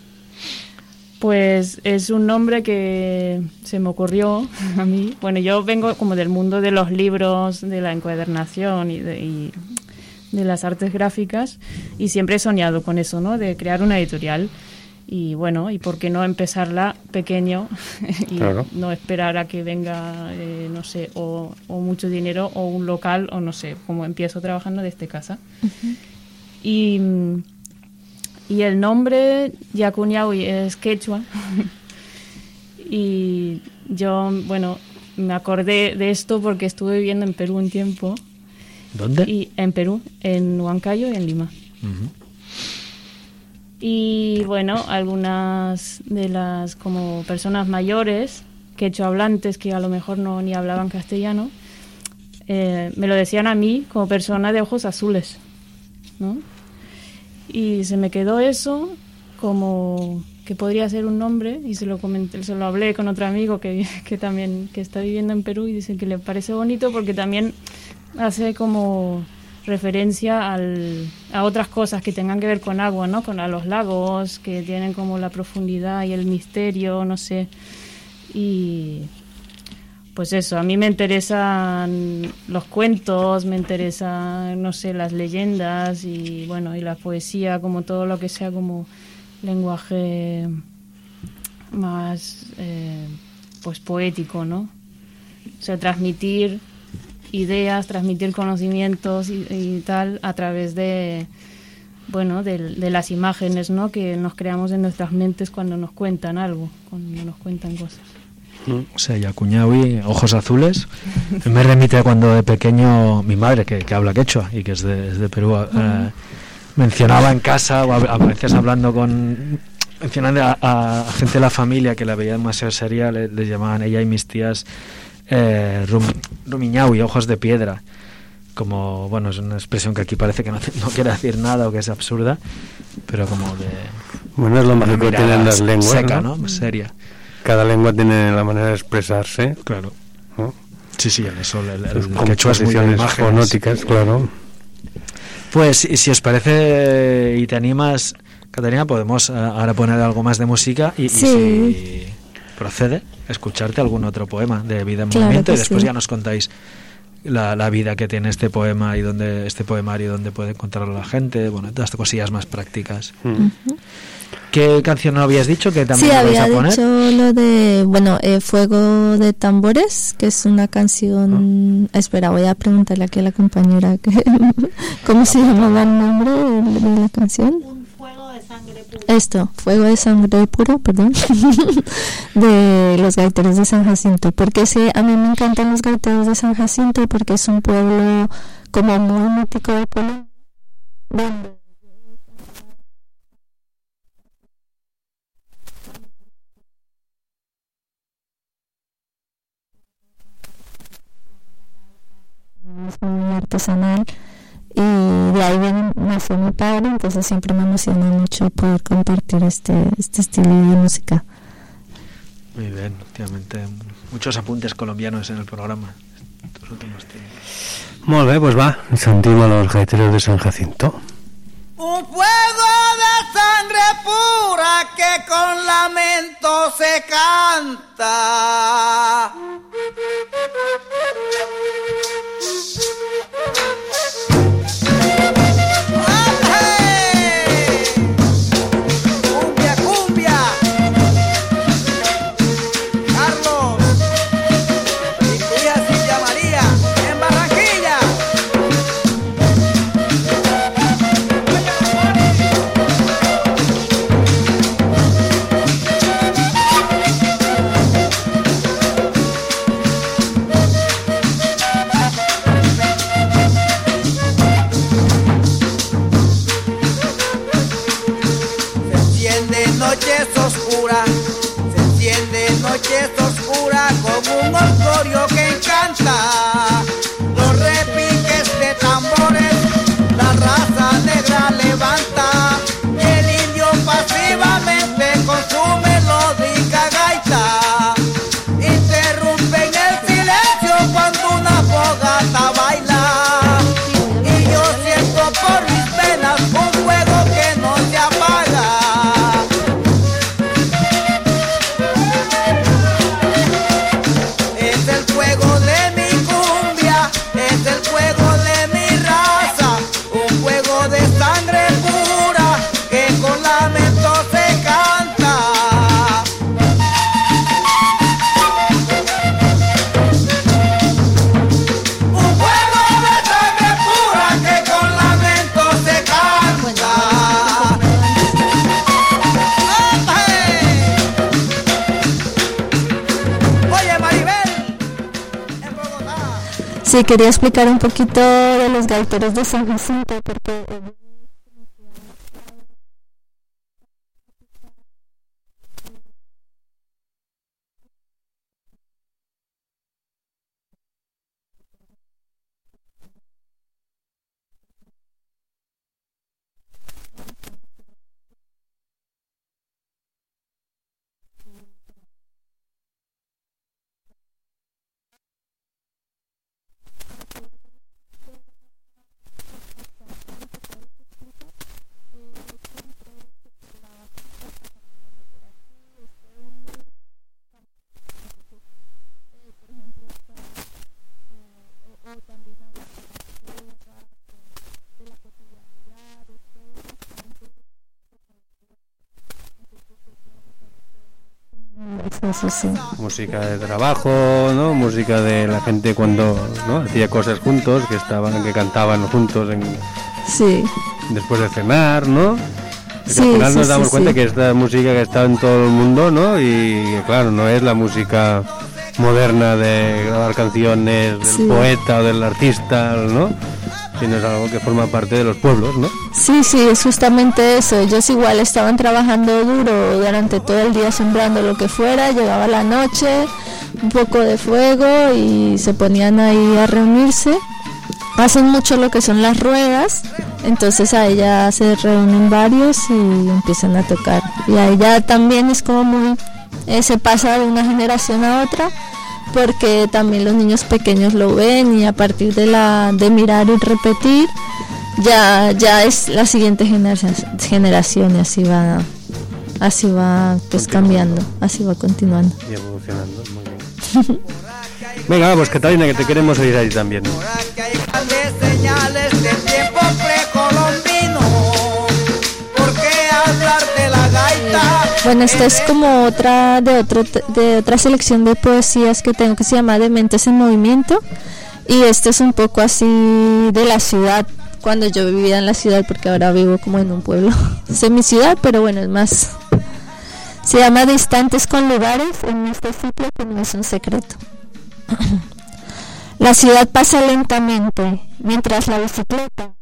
Pues es un nombre que se me ocurrió a mí. Bueno, yo vengo como del mundo de los libros, de la encuadernación y de, y de las artes gráficas y siempre he soñado con eso, ¿no? De crear una editorial. Y bueno, ¿y por qué no empezarla pequeño y claro. No esperar a que venga, eh, no sé, o, o mucho dinero o un local o no sé, como empiezo trabajando desde casa. Uh-huh. Y... Y el nombre Yacuñahui es quechua y yo, bueno, me acordé de esto porque estuve viviendo en Perú un tiempo. ¿Dónde? Y en Perú, en Huancayo y en Lima. Uh-huh. Y bueno, algunas de las como personas mayores, quechua hablantes que a lo mejor no ni hablaban castellano, eh, me lo decían a mí como persona de ojos azules, ¿no? Y se me quedó eso como que podría ser un nombre y se lo comenté, se lo hablé con otro amigo que, que también que está viviendo en Perú y dice que le parece bonito porque también hace como referencia al, a otras cosas que tengan que ver con agua, ¿no? Con a los lagos que tienen como la profundidad y el misterio, no sé. Y pues eso, a mí me interesan los cuentos, me interesan, no sé, las leyendas y bueno, y la poesía, como todo lo que sea como lenguaje más eh, pues poético, ¿no? O sea, transmitir ideas, transmitir conocimientos y, y tal a través de bueno, de, de las imágenes, ¿no? Que nos creamos en nuestras mentes cuando nos cuentan algo, cuando nos cuentan cosas. O sea, Yacuñahui, ojos azules. Me remite a cuando de pequeño mi madre, que, que habla quechua y que es de, es de Perú, uh-huh. eh, mencionaba en casa o a, a veces hablando con... mencionando a, a gente de la familia que la veía demasiado seria, le, le llamaban ella y mis tías eh, rum, rumiñahui, ojos de piedra. Como, bueno, es una expresión que aquí parece que no, no quiere decir nada o que es absurda, pero como de... Bueno, es lo mágico que tienen las lenguas, seca, ¿no? ¿no? Seria. Cada lengua tiene la manera de expresarse. Claro. ¿No? Sí, sí, en eso. El, el, el quechua es muy de imágenes fonóticas, claro. Pues, si os parece y te animas, Caterina, podemos ahora poner algo más de música y, sí. y si procede, escucharte algún otro poema de Vida en claro Movimiento y después sí. ya nos contáis la, la vida que tiene este poema y dónde este poemario, dónde puede encontrarlo la gente, bueno, todas estas cosillas más prácticas. Uh-huh. ¿Qué canción no habías dicho que también sí, lo vais a poner? Sí, había dicho lo de, bueno, eh, Fuego de Tambores, que es una canción... Oh. Espera, voy a preguntarle aquí a la compañera que, cómo se llamaba el nombre de la canción. Un fuego de Esto, Fuego de Sangre Pura, perdón, de los gaiteros de San Jacinto, porque sí, a mí me encantan los gaiteros de San Jacinto porque es un pueblo como muy mítico de Colombia, donde es muy artesanal. Y de ahí viene, nació mi padre, entonces siempre me emociona mucho poder compartir este, este estilo de música. Muy bien, últimamente muchos apuntes colombianos en el programa. Estos últimos tiempos. Molt bé, pues va, sentim a los gaiteros de San Jacinto. Un fuego de sangre pura que con lamento se canta. Noches oscuras, se enciende noches oscuras con un orgullo que encanta. Los repiques de tambores, la raza negra levanta y el indio pasivamente con su melódica gaita interrumpen el silencio cuando una fogata baila. Y yo siento por mis venas un fuego que no se apaga. Sí, quería explicar un poquito de los gaiteros de San Jacinto porque sí, sí. Música de trabajo, ¿no? Música de la gente cuando, ¿no?, hacía cosas juntos, que estaban, que cantaban juntos en, sí. después de cenar, ¿no? Y Sí, al final sí, nos damos sí, cuenta sí. que esta música que está en todo el mundo, ¿no? Y que, claro, no es la música moderna de grabar canciones del Sí. poeta o del artista, ¿no? Sino es algo que forma parte de los pueblos, ¿no? Sí, sí, es justamente eso. Ellos igual estaban trabajando duro durante todo el día sembrando lo que fuera, llegaba la noche, un poco de fuego y se ponían ahí a reunirse. Hacen mucho lo que son las ruedas, entonces ahí ya se reúnen varios y empiezan a tocar. Y ahí ya también es como muy, eh, se pasa de una generación a otra, porque también los niños pequeños lo ven y a partir de la de mirar y repetir ya ya es la siguiente generación, generación y así va así va pues cambiando, así va continuando. Y evolucionando, muy bien. Venga, pues Catalina, que te queremos oír ahí también. Señales del tiempo precolombino, ¿por qué hablar de la gaita? Bueno, esta es como otra de otro de otra selección de poesías que tengo que se llama De Mentes en Movimiento, y este es un poco así de la ciudad cuando yo vivía en la ciudad, porque ahora vivo como en un pueblo semiciudad, pero bueno, es más, se llama Distantes con lugares, en este sitio que no es un secreto. La ciudad pasa lentamente, mientras la bicicleta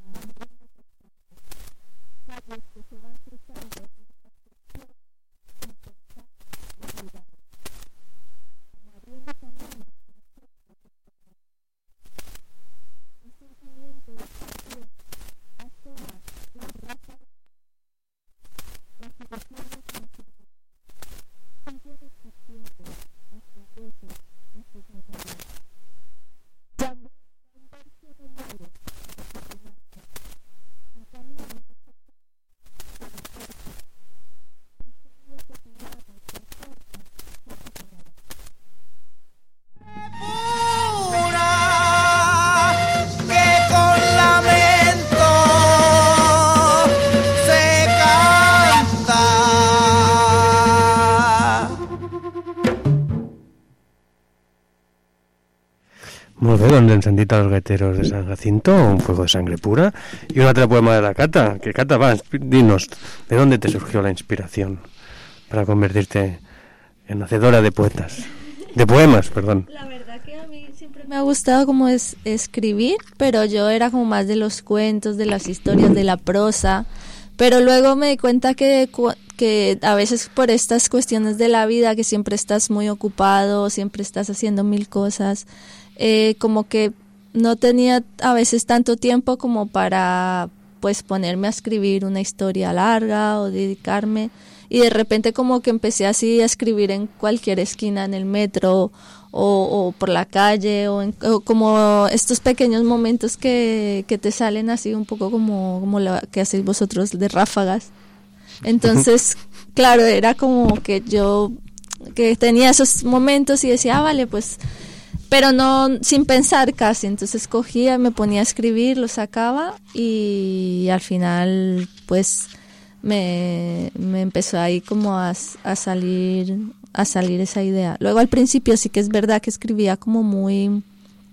Molt bé, doncs hem sentit Els gaiteros de San Jacinto, Un fuego de sangre pura, y un otro poema de la Cata. Que Cata, va, dinos, ¿de dónde te surgió la inspiración para convertirte en hacedora de poetas? De poemas, perdón. La verdad que a mí siempre me ha gustado como es escribir, pero yo era como más de los cuentos, de las historias, de la prosa, pero luego me di cuenta que, que a veces por estas cuestiones de la vida, que siempre estás muy ocupado, siempre estás haciendo mil cosas, Eh, como que no tenía a veces tanto tiempo como para pues ponerme a escribir una historia larga o dedicarme, y de repente como que empecé así a escribir en cualquier esquina, en el metro o, o por la calle, o, en, o como estos pequeños momentos que, que te salen así un poco como, como lo que hacéis vosotros de ráfagas. Entonces, claro, era como que yo que tenía esos momentos y decía, ah, vale, pues, pero no sin pensar casi, entonces cogía, me ponía a escribir, lo sacaba y al final pues me, me empezó ahí como a, a salir a salir esa idea. Luego al principio sí que es verdad que escribía como muy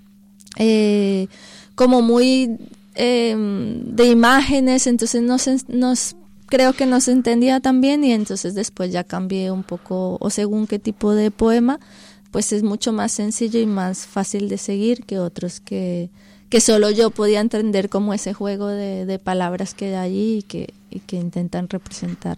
eh, como muy eh, de imágenes, entonces no se, nos creo que no se entendía tan bien, y entonces después ya cambié un poco, o según qué tipo de poema, pues es mucho más sencillo y más fácil de seguir que otros que, que solo yo podía entender como ese juego de, de palabras que hay allí y que, y que intentan representar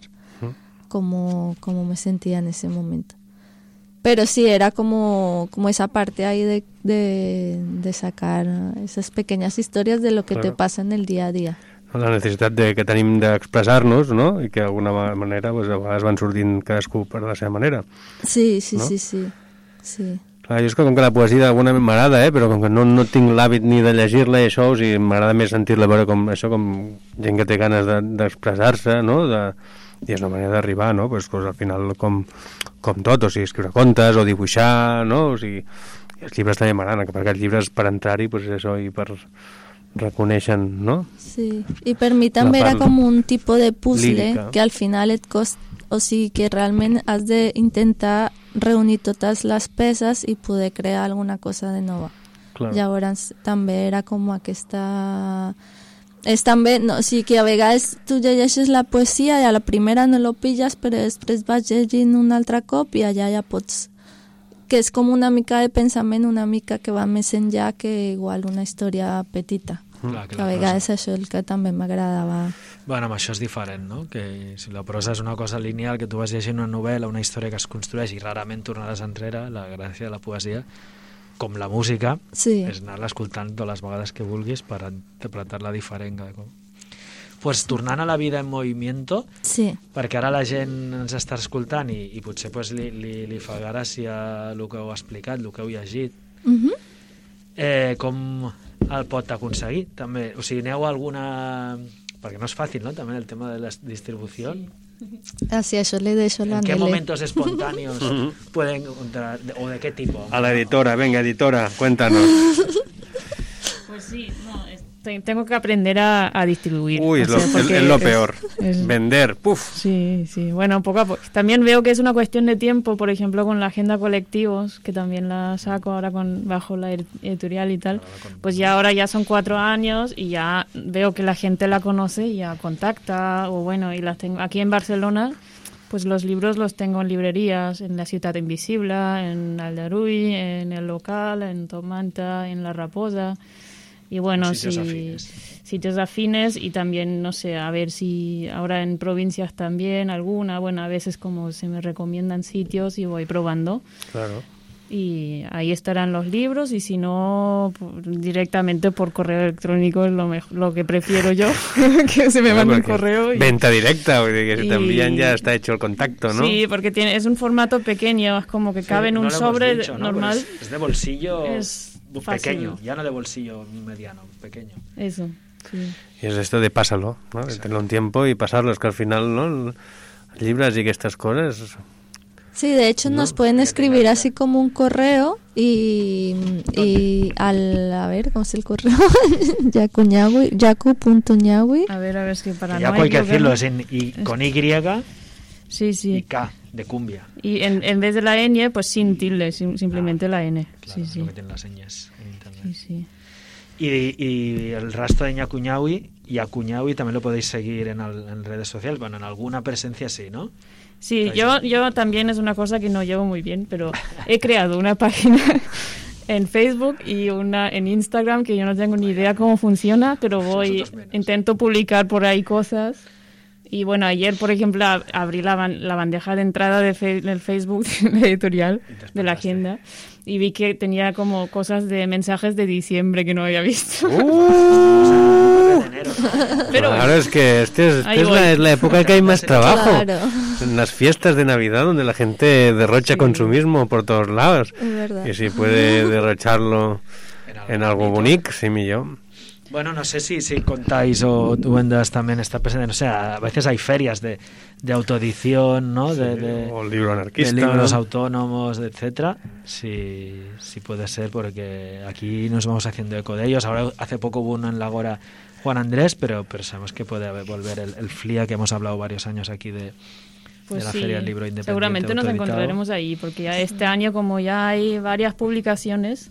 cómo, cómo me sentía en ese momento. Pero sí, era como, como esa parte ahí de, de, de sacar esas pequeñas historias de lo que claro. te pasa en el día a día. La necessitat de, que tenim d'expressar-nos, no? I que d'alguna manera pues, a vegades van sortint cadascú per la seva manera. Sí, sí, no? sí, sí. Sí. Clar, jo és que com que la poesia d'alguna manera m'agrada, eh, però com que no, no tinc l'hàbit ni de llegir-la i això, o sigui, m'agrada més sentir-la, veure com això, com gent que té ganes de, d'expressar-se, no? De, i és una manera d'arribar, no? Pues, pues, al final com, com tot, o sigui, escriure contes o dibuixar, no? O sigui, i els llibres també m'agraden, que per aquests llibres per entrar-hi, pues, això, i per reconeixen, no? Sí, i per mi també era com un tipus de puzzle lírica. Que al final et costa, o sigui que realment has d'intentar reunir totes les peces i poder crear alguna cosa de nova. Clar. Llavors també era com aquesta... És també, no, o sigui que a vegades tu llegeixes la poesia i a la primera no lo pilles, però després vas llegint un altre cop i allà ja pots... Que és com una mica de pensament, una mica que va més enllà que igual una història petita. Clar, que a vegades prosa. Això és el que també m'agradava. Bueno, amb això és diferent, no? Que si la prosa és una cosa lineal, que tu vas llegint una novel·la, una història que es construeix i rarament tornaràs enrere, la gràcia de la poesia, com la música, sí. és anar-la escoltant totes les vegades que vulguis per interpretar-la diferent cada cop. Pues tornant a la vida en movimiento, sí. perquè ara la gent ens està escoltant i, i potser pues, li, li, li fa gràcia el que heu explicat, el que heu llegit. Uh-huh. eh, com el pot aconseguir? També, o sigui, aneu a alguna... Perquè no és fàcil, ¿no? També el tema de la distribució. Sí. Así, eso le dejo la ¿En qué momentos espontáneos pueden encontrar? ¿O de qué tipo? A la editora, venga, editora, cuéntanos. Pues sí, no, es, tengo que aprender a, a distribuir. Uy, es lo, es, es lo peor. Es, Vender, puf. Sí, sí. Bueno, poco a poco. También veo que es una cuestión de tiempo, por ejemplo, con la agenda colectivos, que también la saco ahora con bajo la editorial y tal. Pues ya ahora ya son cuatro años y ya veo que la gente la conoce y ya contacta. O bueno, y las tengo aquí en Barcelona. Pues los libros los tengo en librerías, en la Ciutat Invisible, en Aldaruy, en El Local, en Tomanta, en La Raposa. Y bueno, sitios, si, afines. sitios afines y también, no sé, a ver si ahora en provincias también alguna, bueno, a veces como se me recomiendan sitios y voy probando. Claro. Y ahí estarán los libros y si no, directamente por correo electrónico es lo, mejor, lo que prefiero yo, que se me no, mande un correo. Y, venta directa, porque que si y, te envían ya está hecho el contacto, ¿no? Sí, porque tiene, es un formato pequeño, es como que cabe sí, en un no sobre dicho, ¿no? normal. Es, es de bolsillo es pequeño, ya no de bolsillo mediano, pequeño. Eso, sí. Y es esto de pásalo, ¿no? De tener un tiempo y pasarlo, es que al final, ¿no? Libros y que estas cosas... Sí, de hecho no, nos pueden escribir así como un correo y, y al, a ver, ¿cómo es el correo? yacu punto ñahui A ver, a ver, es que para que no hay que decirlo, es en, y, con Y sí, sí. y K, de cumbia. Y en, en vez de la ñ, pues sin tilde, sim, simplemente ah, la N. Claro, sí, es sí. lo que tienen las señas en internet. Sí, sí. Y, y el rastro de Ñacuñahui y Acuñahui también lo podéis seguir en, al, en redes sociales, bueno, en alguna presencia sí, ¿no? Sí, yo, yo también es una cosa que no llevo muy bien, pero he creado una página en Facebook y una en Instagram que yo no tengo ni idea cómo funciona, pero voy, intento publicar por ahí cosas. Y bueno, ayer, por ejemplo, abrí la, la bandeja de entrada de fe, del Facebook de la editorial, de la agenda, y vi que tenía como cosas de mensajes de diciembre que no había visto. Uh, Pero claro, es que este es, este es, la, es la época que hay más trabajo. Claro. En las fiestas de Navidad, donde la gente derrocha sí. consumismo por todos lados. Es verdad. Y si puede derrocharlo en algo, en algo bonito, sí, millón. Bueno, no sé si, si contáis o tú, Wendas, también está presente. O sea, a veces hay ferias de, de autoedición, ¿no? De, de, o libro anarquista. De libros autónomos, etcétera. Sí, sí puede ser, porque aquí nos vamos haciendo eco de ellos. Ahora, hace poco hubo uno en la Agora Juan Andrés, pero, pero sabemos que puede volver el, el F L I A, que hemos hablado varios años aquí de, pues de la sí, Feria del Libro Independiente. Seguramente nos encontraremos ahí, porque ya este año, como ya hay varias publicaciones,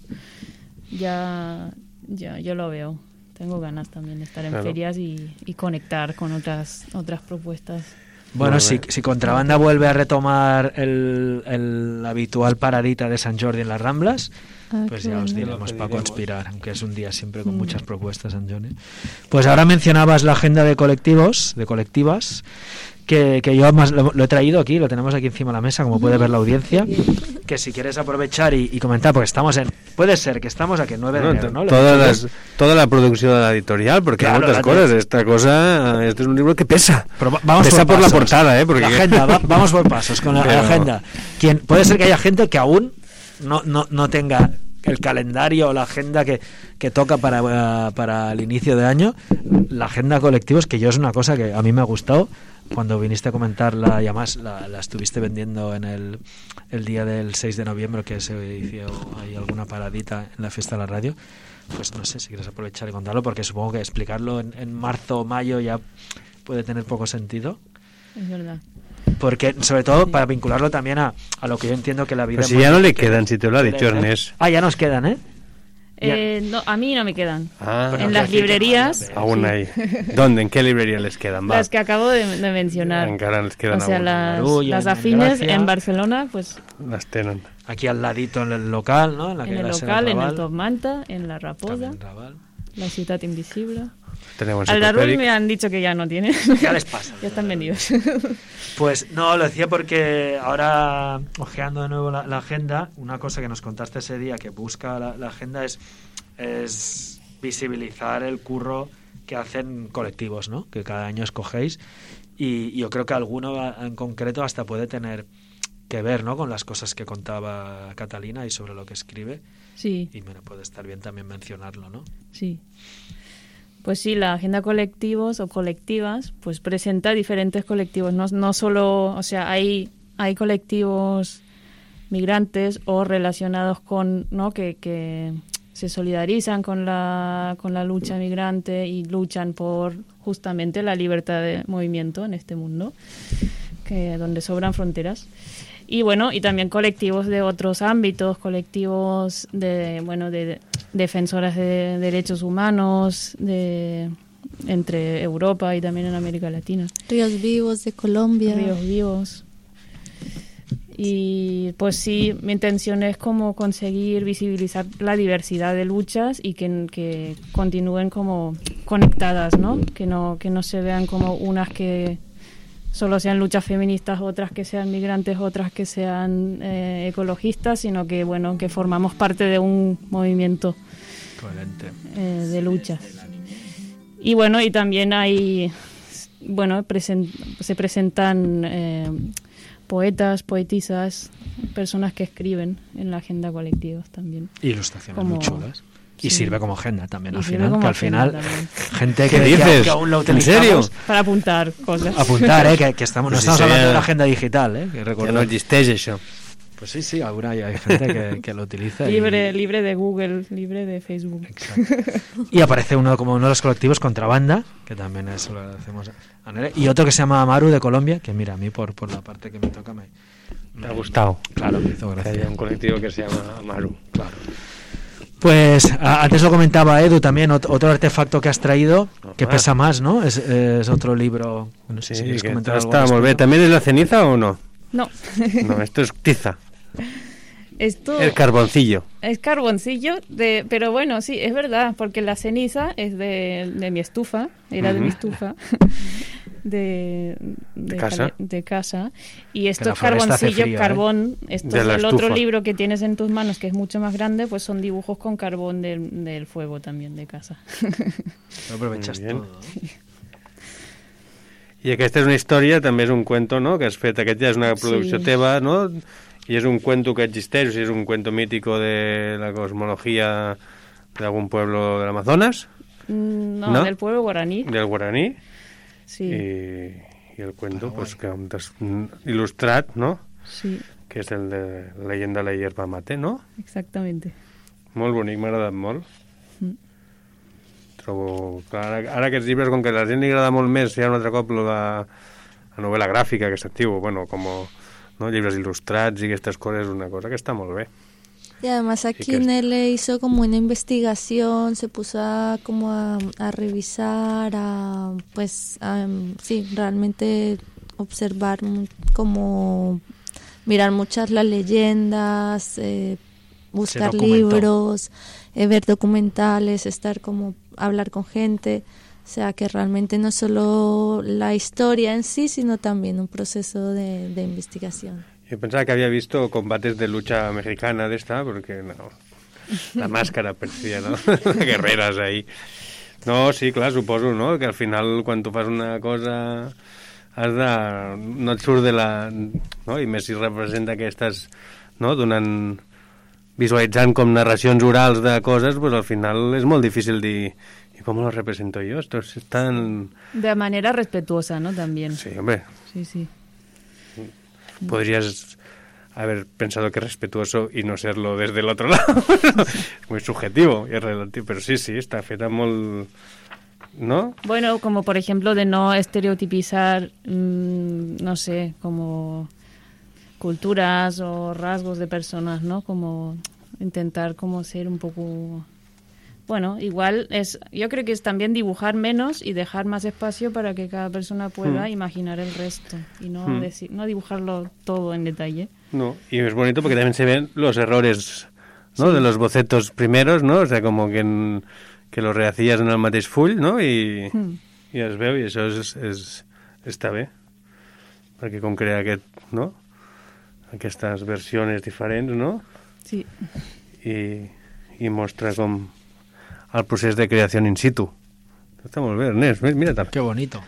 ya, ya yo lo veo. Tengo ganas también de estar en claro. ferias y, y conectar con otras otras propuestas. Bueno, si, si Contrabanda vuelve a retomar el, el habitual paradita de San Jordi en las Ramblas, ah, pues ya os diremos para conspirar, aunque es un día siempre con mm. muchas propuestas, San Jordi. Pues ahora mencionabas la agenda de colectivos, de colectivas, que, que yo más lo, lo he traído aquí, lo tenemos aquí encima de la mesa, como puede ver la audiencia, que si quieres aprovechar y, y comentar, porque estamos en, puede ser que estamos aquí el nueve de enero, ¿no? Todas las, toda la producción de la editorial, porque claro, hay otras cosas, esta cosa, este es un libro que pesa, pero vamos pesa por, por la portada, ¿eh? Porque... La agenda, va, vamos por pasos con la, pero... la agenda. Quien, puede ser que haya gente que aún no, no, no tenga el calendario o la agenda que, que toca para, para el inicio de año. La agenda colectivos, que yo es una cosa que a mí me ha gustado. Cuando viniste a comentarla, y además la, la estuviste vendiendo en el, el día del seis de noviembre, que se hizo ahí alguna paradita en la fiesta de la radio, pues no sé si quieres aprovechar y contarlo, porque supongo que explicarlo en, en marzo o mayo ya puede tener poco sentido. Es verdad. Porque, sobre todo, para vincularlo también a, a lo que yo entiendo que la vida... Pues si ya no le quedan, si te lo ha dicho Ernest. Ah, ya nos quedan, ¿eh? Eh, no, a mí no me quedan. Ah, en las librerías. Que aún hay. ¿Dónde? ¿En qué librería les quedan? Va. Las que acabo de, de mencionar. Encara les quedan o sea, aún. las, Marulla, las en afines Gracia, en Barcelona, pues. Las tienen. Aquí al ladito en el local, ¿no? En, la en que el local, en el Top Manta, en la Raposa, la Ciutat Invisible. Al Darwin me han dicho que ya no tienen. Ya les pasa. Ya están vendidos. Pues no, lo decía porque ahora, ojeando de nuevo la, la agenda, una cosa que nos contaste ese día que busca la, la agenda es, es visibilizar el curro que hacen colectivos, ¿no? Que cada año escogéis. Y, y yo creo que alguno en concreto hasta puede tener que ver, ¿no? Con las cosas que contaba Catalina y sobre lo que escribe. Sí. Y bueno, puede estar bien también mencionarlo, ¿no? Sí. Pues sí, la agenda colectivos o colectivas pues presenta diferentes colectivos, no, no solo, o sea, hay, hay colectivos migrantes o relacionados con, ¿no? que, que, se solidarizan con la, con la lucha migrante y luchan por justamente la libertad de movimiento en este mundo, que donde sobran fronteras. Y bueno, y también colectivos de otros ámbitos, colectivos de, bueno, de defensoras de derechos humanos, de, entre Europa y también en América Latina. Ríos Vivos de Colombia. Ríos Vivos. Y pues sí, mi intención es como conseguir visibilizar la diversidad de luchas y que, que continúen como conectadas, ¿no? Que no, que no se vean como unas que solo sean luchas feministas, otras que sean migrantes, otras que sean eh, ecologistas, sino que bueno, que formamos parte de un movimiento eh, de luchas. Y bueno, y también hay, bueno, present, se presentan eh, poetas, poetisas, personas que escriben en la agenda colectiva también. Ilustraciones como, muy chulas. Y sí. sirve como agenda también, Y al sirve final, como que al agenda final, también. gente ¿Qué que, dices? que, que aún la ¿En utilizamos. serio? Para apuntar cosas. Apuntar, eh, que, que estamos, no Pues estamos sí, hablando sí, de la eh. agenda digital, eh, que Que recordar. no existeix això. Pues sí, sí, alguna hay, hay gente que, que lo utiliza. y- Libre, libre de Google, libre de Facebook. Exacto. Y aparece uno como uno de los colectivos, Contrabanda, que también es, lo hacemos a Nere, y otro que se llama Amaru de Colombia, que mira, a mí por, por la parte que me toca me, Te ha gustado. Claro, me hizo Que gracia. haya un colectivo que se llama Amaru. Claro. Pues a- antes lo comentaba Edu también, ot- otro artefacto que has traído, que Ajá. pesa más, ¿no? Es, es otro libro. No sé Sí, si quieres que comentar algo està al molt bé. respecto. També és la ceniza o no? No. No, esto es tiza. Esto El carboncillo. es carboncillo, de, pero bueno, sí, es verdad, porque la ceniza es de, de mi estufa, era de mi Ujú. estufa, de, De casa. cale- de casa. Y esto la es floresta hace carboncillo, frío, ¿eh? carbón. Esto De es la el otro estufa. libro que tienes en tus manos, que es mucho más grande, pues son dibujos con carbón del, del fuego también de casa. Lo aprovechas Muy bien. todo. ¿no? I aquesta és una història, també és un cuento, no?, que has fet. Aquest ja és una producció Sí. teva, no?, i és un cuento que existeix, o sigui, és un cuento mítico de la cosmología de algún pueblo del Amazonas, No, ¿No? del pueblo guaraní. del guaraní, Sí, i, i el cuento, pues, que un des, un il·lustrat, no?, sí, que és el de la leyenda de la hierba mate, no? exactamente. Molt bonic, m'ha agradat molt. Mm. Trobo... Clar, ara, ara aquests llibres, com que a la gent li agrada molt més, ja un altre cop, lo de la novel·la gràfica, que s'actiu, bueno, com, ¿no?, llibres il·lustrats i aquestes coses, una cosa que està molt bé. Y además aquí que es- Nele hizo como una investigación, se puso a, como a, a revisar, a pues a, sí, realmente observar mu- como mirar muchas las leyendas, eh, buscar documentó. libros, eh, ver documentales, estar como hablar con gente, o sea que realmente no solo la historia en sí, sino también un proceso de, de investigación. Yo pensaba que había visto combates de lucha mexicana de esta, porque no, la máscara parecía, ¿no? Guerreras ahí. No, sí, clar, suposo, no?, que al final quan tu fas una cosa has de... no et surt de la... no? I més si representa que estàs, no?, donant... visualitzant com narracions orals de coses, pues al final és molt difícil dir ¿y cómo lo represento yo? Esto es tan... De manera respetuosa, ¿no? También. Sí, hombre, Sí, sí. podrías haber pensado que es respetuoso y no serlo desde el otro lado. Es muy subjetivo y es relativo, pero sí, sí, está feta molt... ¿no? Bueno, como por ejemplo de no estereotipizar, mmm, no sé, como culturas o rasgos de personas, ¿no? Como intentar como ser un poco... Bueno, igual es, yo creo que es también dibujar menos y dejar más espacio para que cada persona pueda Mm. imaginar el resto y no, Mm. deci- no dibujarlo todo en detalle. No, y es bonito porque también se ven los errores, ¿no?, de los bocetos primeros, ¿no? O sea, como que, en, que los rehacías en el mateix full, ¿no? I, Mm. i es veu, i això és, és, està bé. Perquè com crea aquest, no?, aquestes versions diferents, no? Sí. I, i mostra com el procés de creació in situ. Està molt bé, Ernest, mira tal. Qué bonito.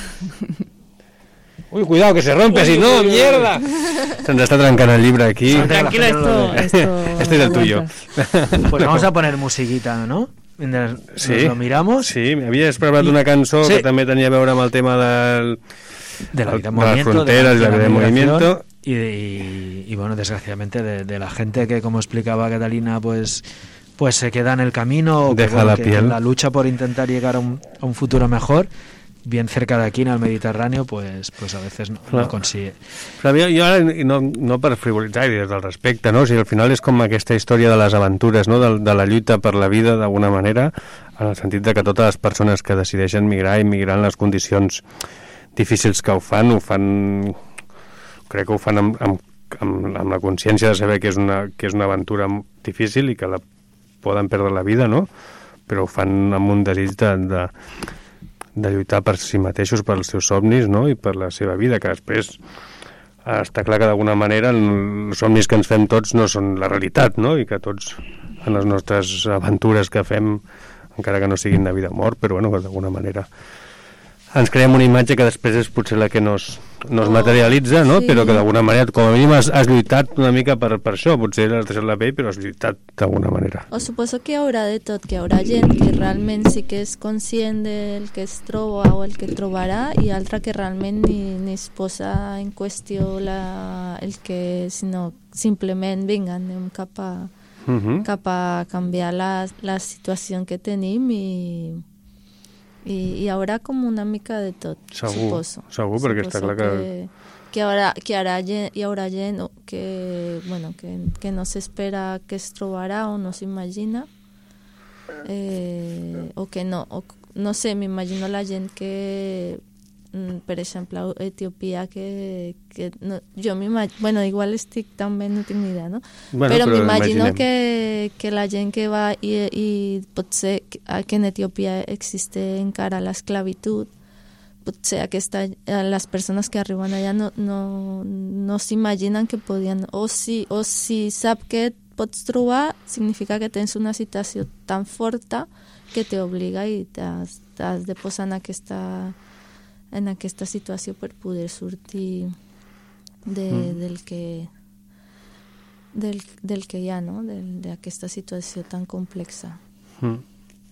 Uy, cuidado, que se rompe, si no, mierda. Se'ns està trencant el llibre aquí. Tranquilo, esto, esto Este es el tuyo. aguanta. Pues vamos a poner musiquita, ¿no? Mientras Sí, lo miramos. Sí, m'havies preparat una cançó Sí. que també tenia a veure amb el tema del, De la vida en de las movimiento, fronteras y la vida en migración, movimiento. y, y, y, bueno, desgraciadamente de, de la gente que, como explicaba Catalina, pues pues se queda en el camino, o que, Deja bueno, la que piel. la lucha por intentar llegar a un, a un futuro mejor, bien cerca de aquí en el Mediterráneo, pues, pues a veces no, Clar. no consigue. Però jo, jo ara, no, no per frivolitzar i des del respecte, no? O sigui, al final és com aquesta història de les aventures, no? de, de la lluita per la vida d'alguna manera, en el sentit de que totes les persones que decideixen migrar i migrar en les condicions difícils que ho fan, ho fan, crec que ho fan amb, amb, amb, amb la consciència de saber que és, una, que és una aventura difícil i que la poden perdre la vida, no? Però ho fan amb un desig de, de, de lluitar per si mateixos, per els seus somnis, no? I per la seva vida, que després eh, està clar que d'alguna manera els somnis que ens fem tots no són la realitat, no? I que tots en les nostres aventures que fem, encara que no siguin de vida o mort, però bueno, d'alguna manera ens creem una imatge que després és potser la que no es, no es Oh, materialitza, no? sí. Però que d'alguna manera, com a mínim, has, has lluitat una mica per, per això, potser has deixat la pell, però has lluitat d'alguna manera. O suposo que hi haurà de tot, que hi haurà gent que realment sí que és conscient del que es troba o el que trobarà, i altra que realment ni, ni es posa en qüestió la, el que, sinó simplement vinga, anem cap a, Uh -huh. cap a canviar la, la situació que tenim, i, i hi haurà com una mica de tot, Segur, suposo. segur, perquè està clar que... que que, haurà, que haurà gent, hi haurà gent que, bueno, que, que no s'espera que es trobarà o no s'imagina, eh, o que no, o, no sé, m'imagino la gent que, per exemple, a Etiòpia, que, que no, jo m'imagino, bueno, igual estic també, no tinc ni idea, no? Bueno, però però m'imagino imaginem. que, que la gent que va, i, i potser que en Etiòpia existe encara l'esclavitud, potser aquesta, les persones que arriben allà no, no, no s'imaginen que podien, o si, o si sap que et pots trobar, significa que tens una situació tan forta que t'obliga i t'has, t'has de posar en aquesta, en aquesta situació per poder sortir de, mm. del que del, del que hi ha, no? Del, d'aquesta situació tan complexa. Mm.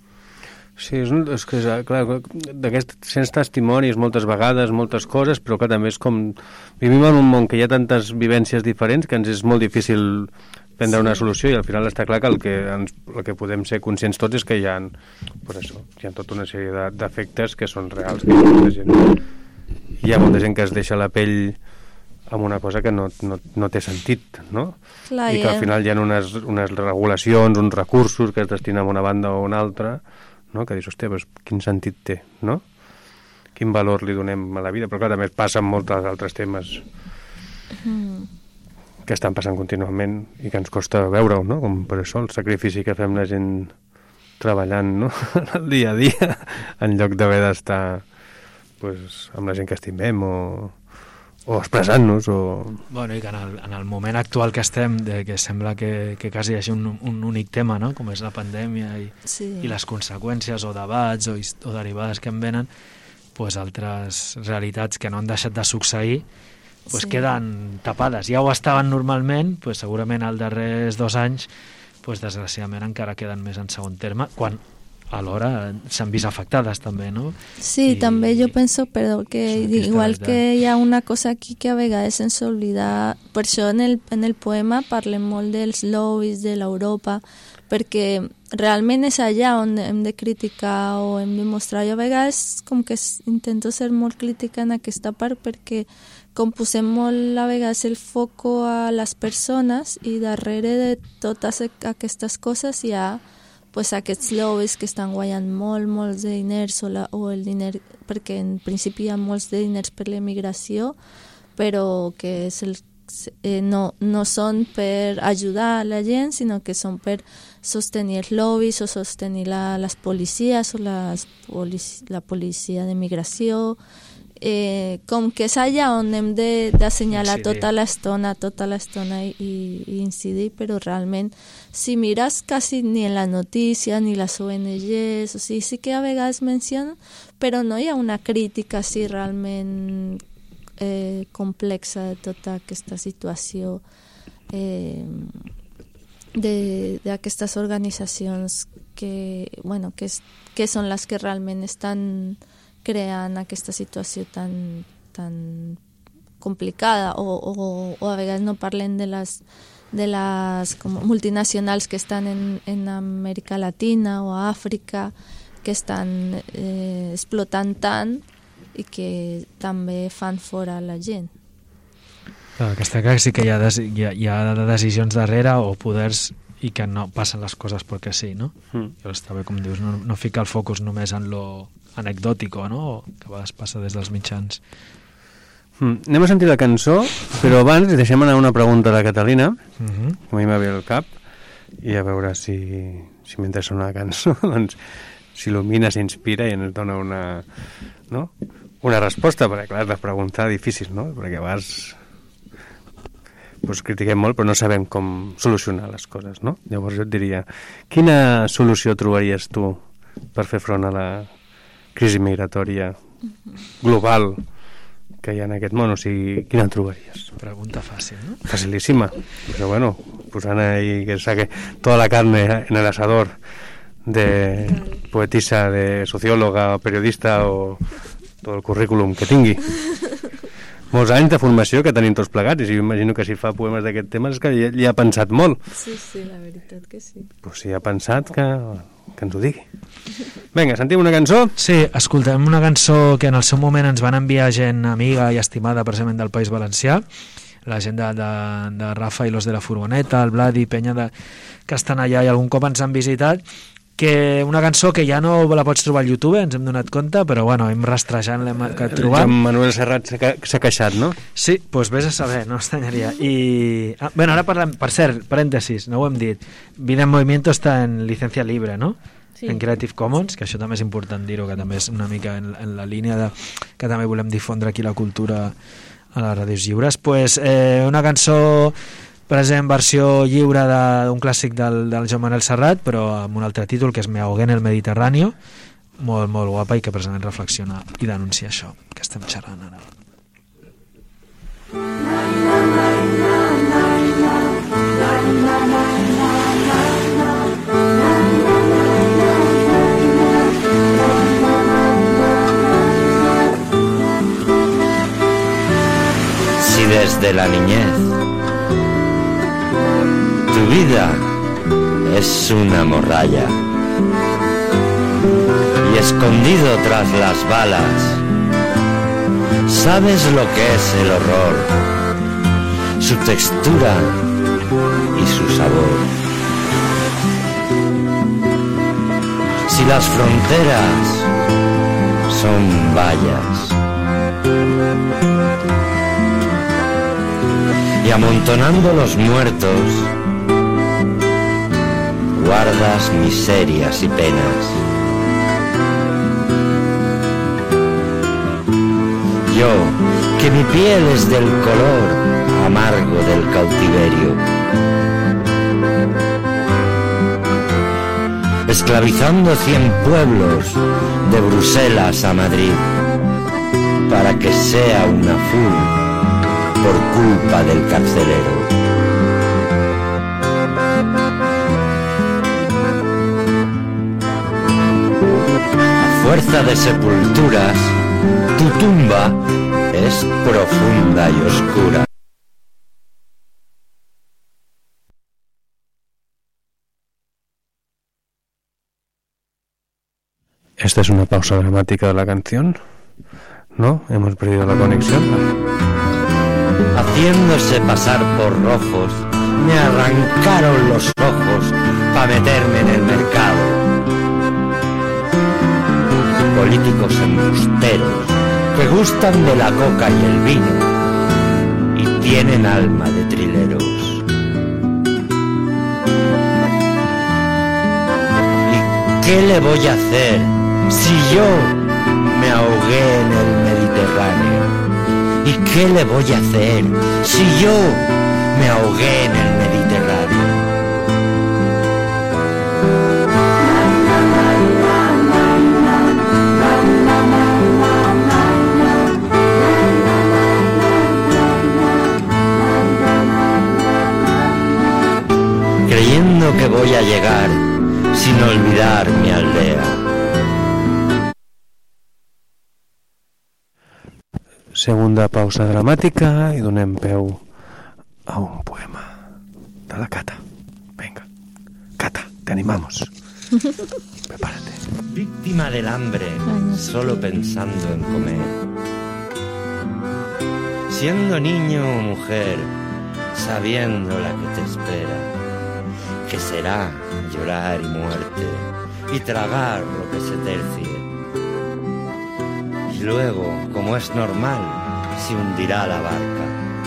Sí, és, un, és que, clar, d'aquests cents testimonis moltes vegades, moltes coses, però que també és com... Vivim en un món que hi ha tantes vivències diferents que ens és molt difícil prendre sí. una solució, i al final està clar que el que, ens, el que podem ser conscients tots és que hi ha, pues això, hi ha tota una sèrie de, d'efectes que són reals, que hi ha molta gent, hi ha molta gent que es deixa la pell amb una cosa que no, no, no té sentit, no? Clar, I que al final hi ha unes, unes regulacions, uns recursos que es destinen a una banda o a una altra, no? Que dius, hòstia, però quin sentit té, no? Quin valor li donem a la vida? Però clar, també passa amb molts altres temes mm. que estan passant contínuament i que ens costa veure-ho, no? Com per això el sacrifici que fem la gent treballant, no? El dia a dia, en lloc d'haver d'estar pues, amb la gent que estimem o, o expressant-nos o... Bueno, i que en el, en el moment actual que estem, de que sembla que, que quasi hi hagi un, un únic tema, no? Com és la pandèmia i, sí. i les conseqüències o debats o, o derivades que en venen, pues altres realitats que no han deixat de succeir pues sí. queden tapades. Ja ho estaven normalment, pues segurament als darrers dos anys pues desgraciadament encara queden més en segon terme, quan alhora s'han vist afectades també, no? Sí, I, també jo penso, però que sí, igual que hi ha una cosa aquí que a vegades ens oblida, per això en el, en el poema parlem molt dels lobbies de l'Europa, perquè realment és allà on hem de criticar o hem de mostrar. Jo a vegades com que intento ser molt crítica en aquesta part, perquè com posem molt a vegades el foco a les persones i darrere de totes aquestes coses hi ha pues, aquests lobbies que estan guanyant molt, molts de diners o, la, o el diner, perquè en principi hi ha molts de diners per l'emigració, però que és el, eh, no, no són per ajudar a la gent, sinó que són per sostenir els lobbies o sostenir la, les policies o les polici, la policia d'emigració. Eh, com que és allà on hem d'assenyalar tota l'estona, tota l'estona i, i incidir, però realment si mires quasi ni en la notícia ni les O N Ges, o sigui, sí que a vegades mencionen, però no hi ha una crítica així realment eh, complexa de tota aquesta situació eh, d'aquestes organitzacions que, bueno, que, és, que són les que realment estan creant aquesta situació tan, tan complicada o, o, o a vegades no parlen de les, de las como multinacionales que están en, en América Latina o Àfrica, que estan eh, explotant tant i que també fan fora la gent. Clar, que està clar que sí que hi ha, des, hi, ha, hi ha decisions darrere o poders i que no passen les coses perquè sí, no? Mm. I està bé, com dius, no, no ficar el focus només en lo anecdòtico, no? Que a vegades passa des dels mitjans. Mm. Anem a sentir la cançó, però abans deixem anar una pregunta a la Catalina, Mm-hmm. que a mi m'ha ve al cap, i a veure si, si mentre sona la cançó doncs s'il·lumina, s'inspira i ens dona una, no? una resposta, perquè clar, és la pregunta difícil, no? Perquè a vegades pues, critiquem molt però no sabem com solucionar les coses, no? Llavors jo et diria, quina solució trobaries tu per fer front a la crisi migratòria global que hi ha en aquest món? O sigui, quina trobaries? Pregunta fàcil, no? Facilísima, però bueno, posant ahí que saque toda la carne en el asador de poetisa, de socióloga, o periodista o tot el currículum que tingui. Molts anys de formació que tenim tots plegats, i jo imagino que si fa poemes d'aquest tema és que hi, hi ha pensat molt. Sí, sí, la veritat que sí. Pues si ha pensat, que, que ens ho digui. Vinga, sentim una cançó? Sí, escoltem una cançó que en el seu moment ens van enviar gent amiga i estimada precisament del País Valencià, la gent de, de, de Rafa i los de la Furgoneta, el Vladi, Penya, de, que estan allà i algun cop ens han visitat, que una cançó que ja no la pots trobar al YouTube, ens hem donat compte, però bueno, hem rastrejant, l'hem trobat. Joan Manuel Serrat s'ha queixat, no? Sí, doncs vés a saber, no estanyaria. I, ah, bueno, ara parlem, per cert, parèntesis, no ho hem dit, Vida en Movimiento està en licencia libre, no? Sí. En Creative Commons, que això també és important dir-ho, que també és una mica en, en la línia de, que també volem difondre aquí la cultura a les ràdios lliures. Pues, eh, una cançó present versió lliure d'un clàssic del, del Joan Manuel Serrat, però amb un altre títol, que és Me ahogué en el Mediterráneo, molt, molt guapa i que precisament reflexiona i denuncia això que estem xerrant ara. Si desde la niñez tu vida es una morralla y escondido tras las balas sabes lo que es el horror, su textura y su sabor. Si las fronteras son vallas y amontonando los muertos guardas miserias y penas. Yo, que mi piel es del color amargo del cautiverio, esclavizando cien pueblos de Bruselas a Madrid, para que sea una full por culpa del carcelero. Fuerza de sepulturas, tu tumba es profunda y oscura. Esta es una pausa dramática de la canción, ¿no? Hemos perdido la conexión. Haciéndose pasar por rojos, me arrancaron los ojos para meterme en el mercado. Políticos embusteros que gustan de la coca y el vino y tienen alma de trileros. ¿Y qué le voy a hacer si yo me ahogué en el Mediterráneo? ¿Y qué le voy a hacer si yo me ahogué en el Mediterráneo? Creyendo que voy a llegar sin olvidar mi aldea. Segunda pausa dramàtica i donem peu a un poema. a la cata. Venga, Cata, te animamos. Prepárate. Víctima del hambre, solo pensando en comer. Siendo niño o mujer, sabiendo la que te espera, que será llorar y muerte y tragar lo que se tercie. Y luego, como es normal, se hundirá la barca.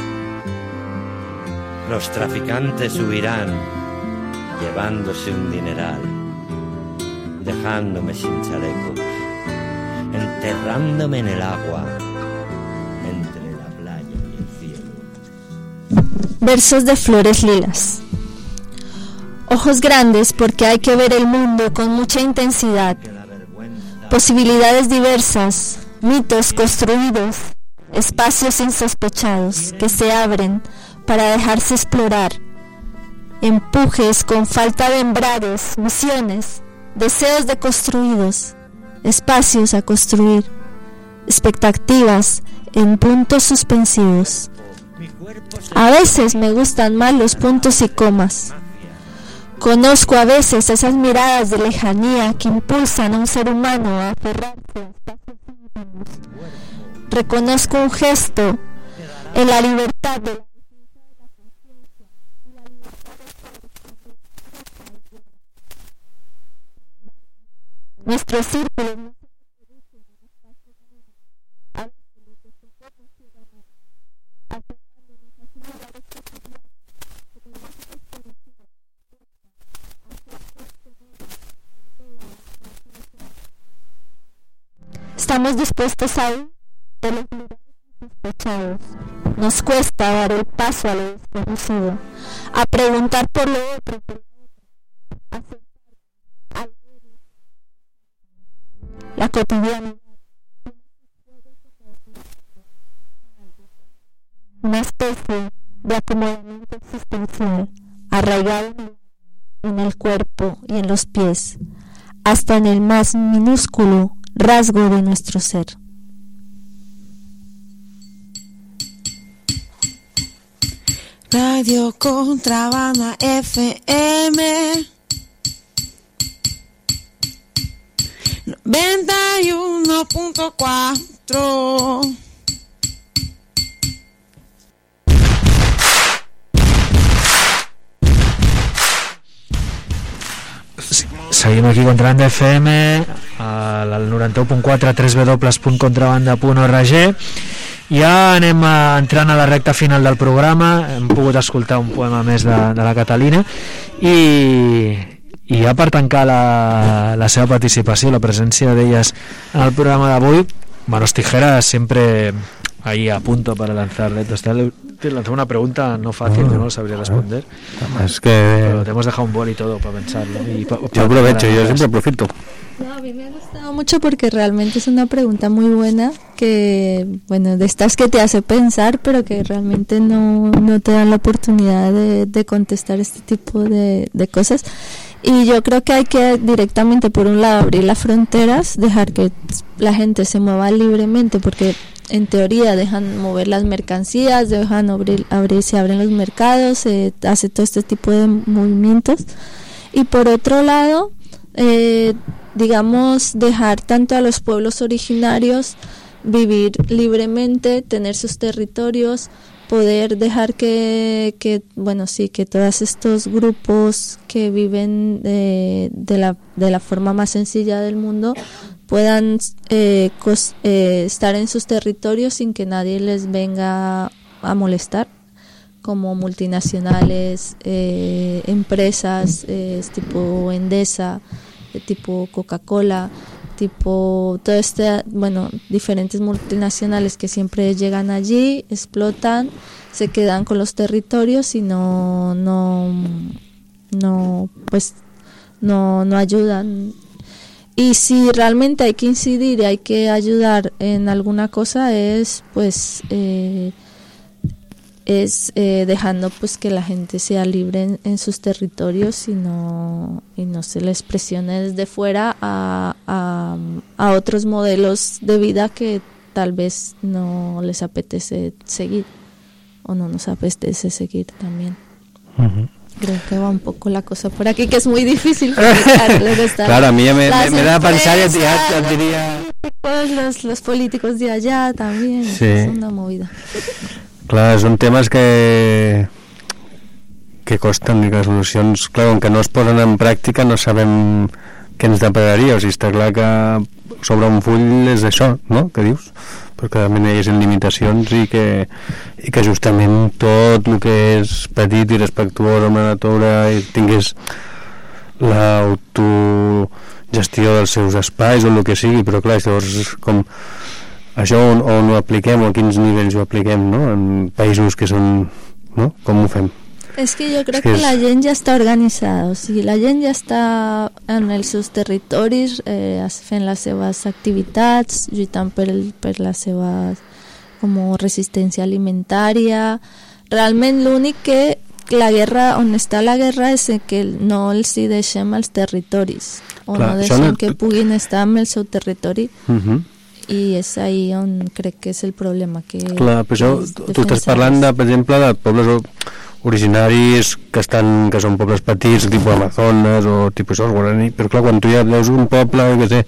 Los traficantes huirán, llevándose un dineral, dejándome sin chalecos, enterrándome en el agua, entre la playa y el cielo. Versos de Flores Lilas. Ojos grandes porque hay que ver el mundo con mucha intensidad. Posibilidades diversas, mitos construidos, espacios insospechados que se abren para dejarse explorar. Empujes con falta de embragues, misiones, deseos de construidos, espacios a construir, expectativas en puntos suspensivos. A veces me gustan más los puntos y comas. Conozco a veces esas miradas de lejanía que impulsan a un ser humano a aferrarse a espacios íntimos. Reconozco un gesto en la libertad de la nuestros círculos. Estamos dispuestos a ir de los lugares sospechados. Nos cuesta dar el paso a lo desconocido, a preguntar por lo otro, por lo otro, a la cotidianidad. Una especie de acomodamiento existencial arraigado en el cuerpo y en los pies, hasta en el más minúsculo rasgo de nuestro ser. Radio Contrabanda F M noventa y uno punto cuatro. Seguim aquí Contrabanda F M al noranta-u punt quatre, w w w punt contrabanda punt org. Ja anem entrant a la recta final del programa. Hem pogut escoltar un poema més de, de la Catalina i, i ja per tancar la, la seva participació, la presència d'elles en el programa d'avui, Manos Tijeras siempre ahí a punto para lanzar retos. Te lanzó una pregunta no fácil, no, yo no lo sabría responder. Es que... Pero te hemos dejado un bol y todo para pensarlo. Y pa, yo aprovecho, yo siempre profito. No, a mí me ha gustado mucho porque realmente es una pregunta muy buena que, bueno, de estas que te hace pensar, pero que realmente no, no te dan la oportunidad de, de contestar este tipo de, de cosas. Y yo creo que hay que directamente, por un lado, abrir las fronteras, dejar que la gente se mueva libremente, porque en teoría dejan mover las mercancías, dejan abrir, abrir se abren los mercados, se hace todo este tipo de movimientos. Y por otro lado, eh, digamos, dejar tanto a los pueblos originarios vivir libremente, tener sus territorios, poder dejar que, que bueno, sí, que todos estos grupos que viven de, de, la, de la forma más sencilla del mundo puedan eh, cos, eh, estar en sus territorios sin que nadie les venga a molestar, como multinacionales, eh, empresas eh, tipo Endesa, eh, tipo Coca-Cola, tipo todo este, bueno, diferentes multinacionales que siempre llegan allí, explotan, se quedan con los territorios y no, no, no, pues, no, no ayudan. Y si realmente hay que incidir y hay que ayudar en alguna cosa es, pues, eh, es eh, dejando pues que la gente sea libre en, en sus territorios y no y no se les presione desde fuera a, a, a otros modelos de vida que tal vez no les apetece seguir o no nos apetece seguir también. Uh-huh. creo que va un poco la cosa por aquí, que es muy difícil. Claro, luego está claro, a mí me, me, me da a pensar y ya te diría... Los, los políticos de allá también, sí. Es una movida. Clar, són temes que que costen, i que les solucions, clar, com que no es posen en pràctica no sabem què ens depararia, o sigui, està clar que sobre un full és això, no?, que dius, perquè realment hi ha limitacions i que, i que justament tot el que és petit i respectuós amb la natura i tingués l'autogestió dels seus espais o el que sigui, però clar, llavors com això on, on ho apliquem o a quins nivells ho apliquem, no?, en països que són, no?, com ho fem? És que jo crec que, que és... la gent ja està organitzada, o sigui, la gent ja està en els seus territoris eh, fent les seves activitats, lluitant per, el, per la seva com resistència alimentària. Realment l'únic que la guerra, on està la guerra és que no els hi deixem els territoris, o Clar, no deixem no... que puguin estar en el seu territori. Uh-huh. I és ahí on crec que és el problema. Que Clar, però això, tu estàs parlant, de, per exemple, de pobles originaris que estan que són pobles petits, tipus Amazones o tipus això, guaraní, però clar, quan tu ja veus un poble, que sé,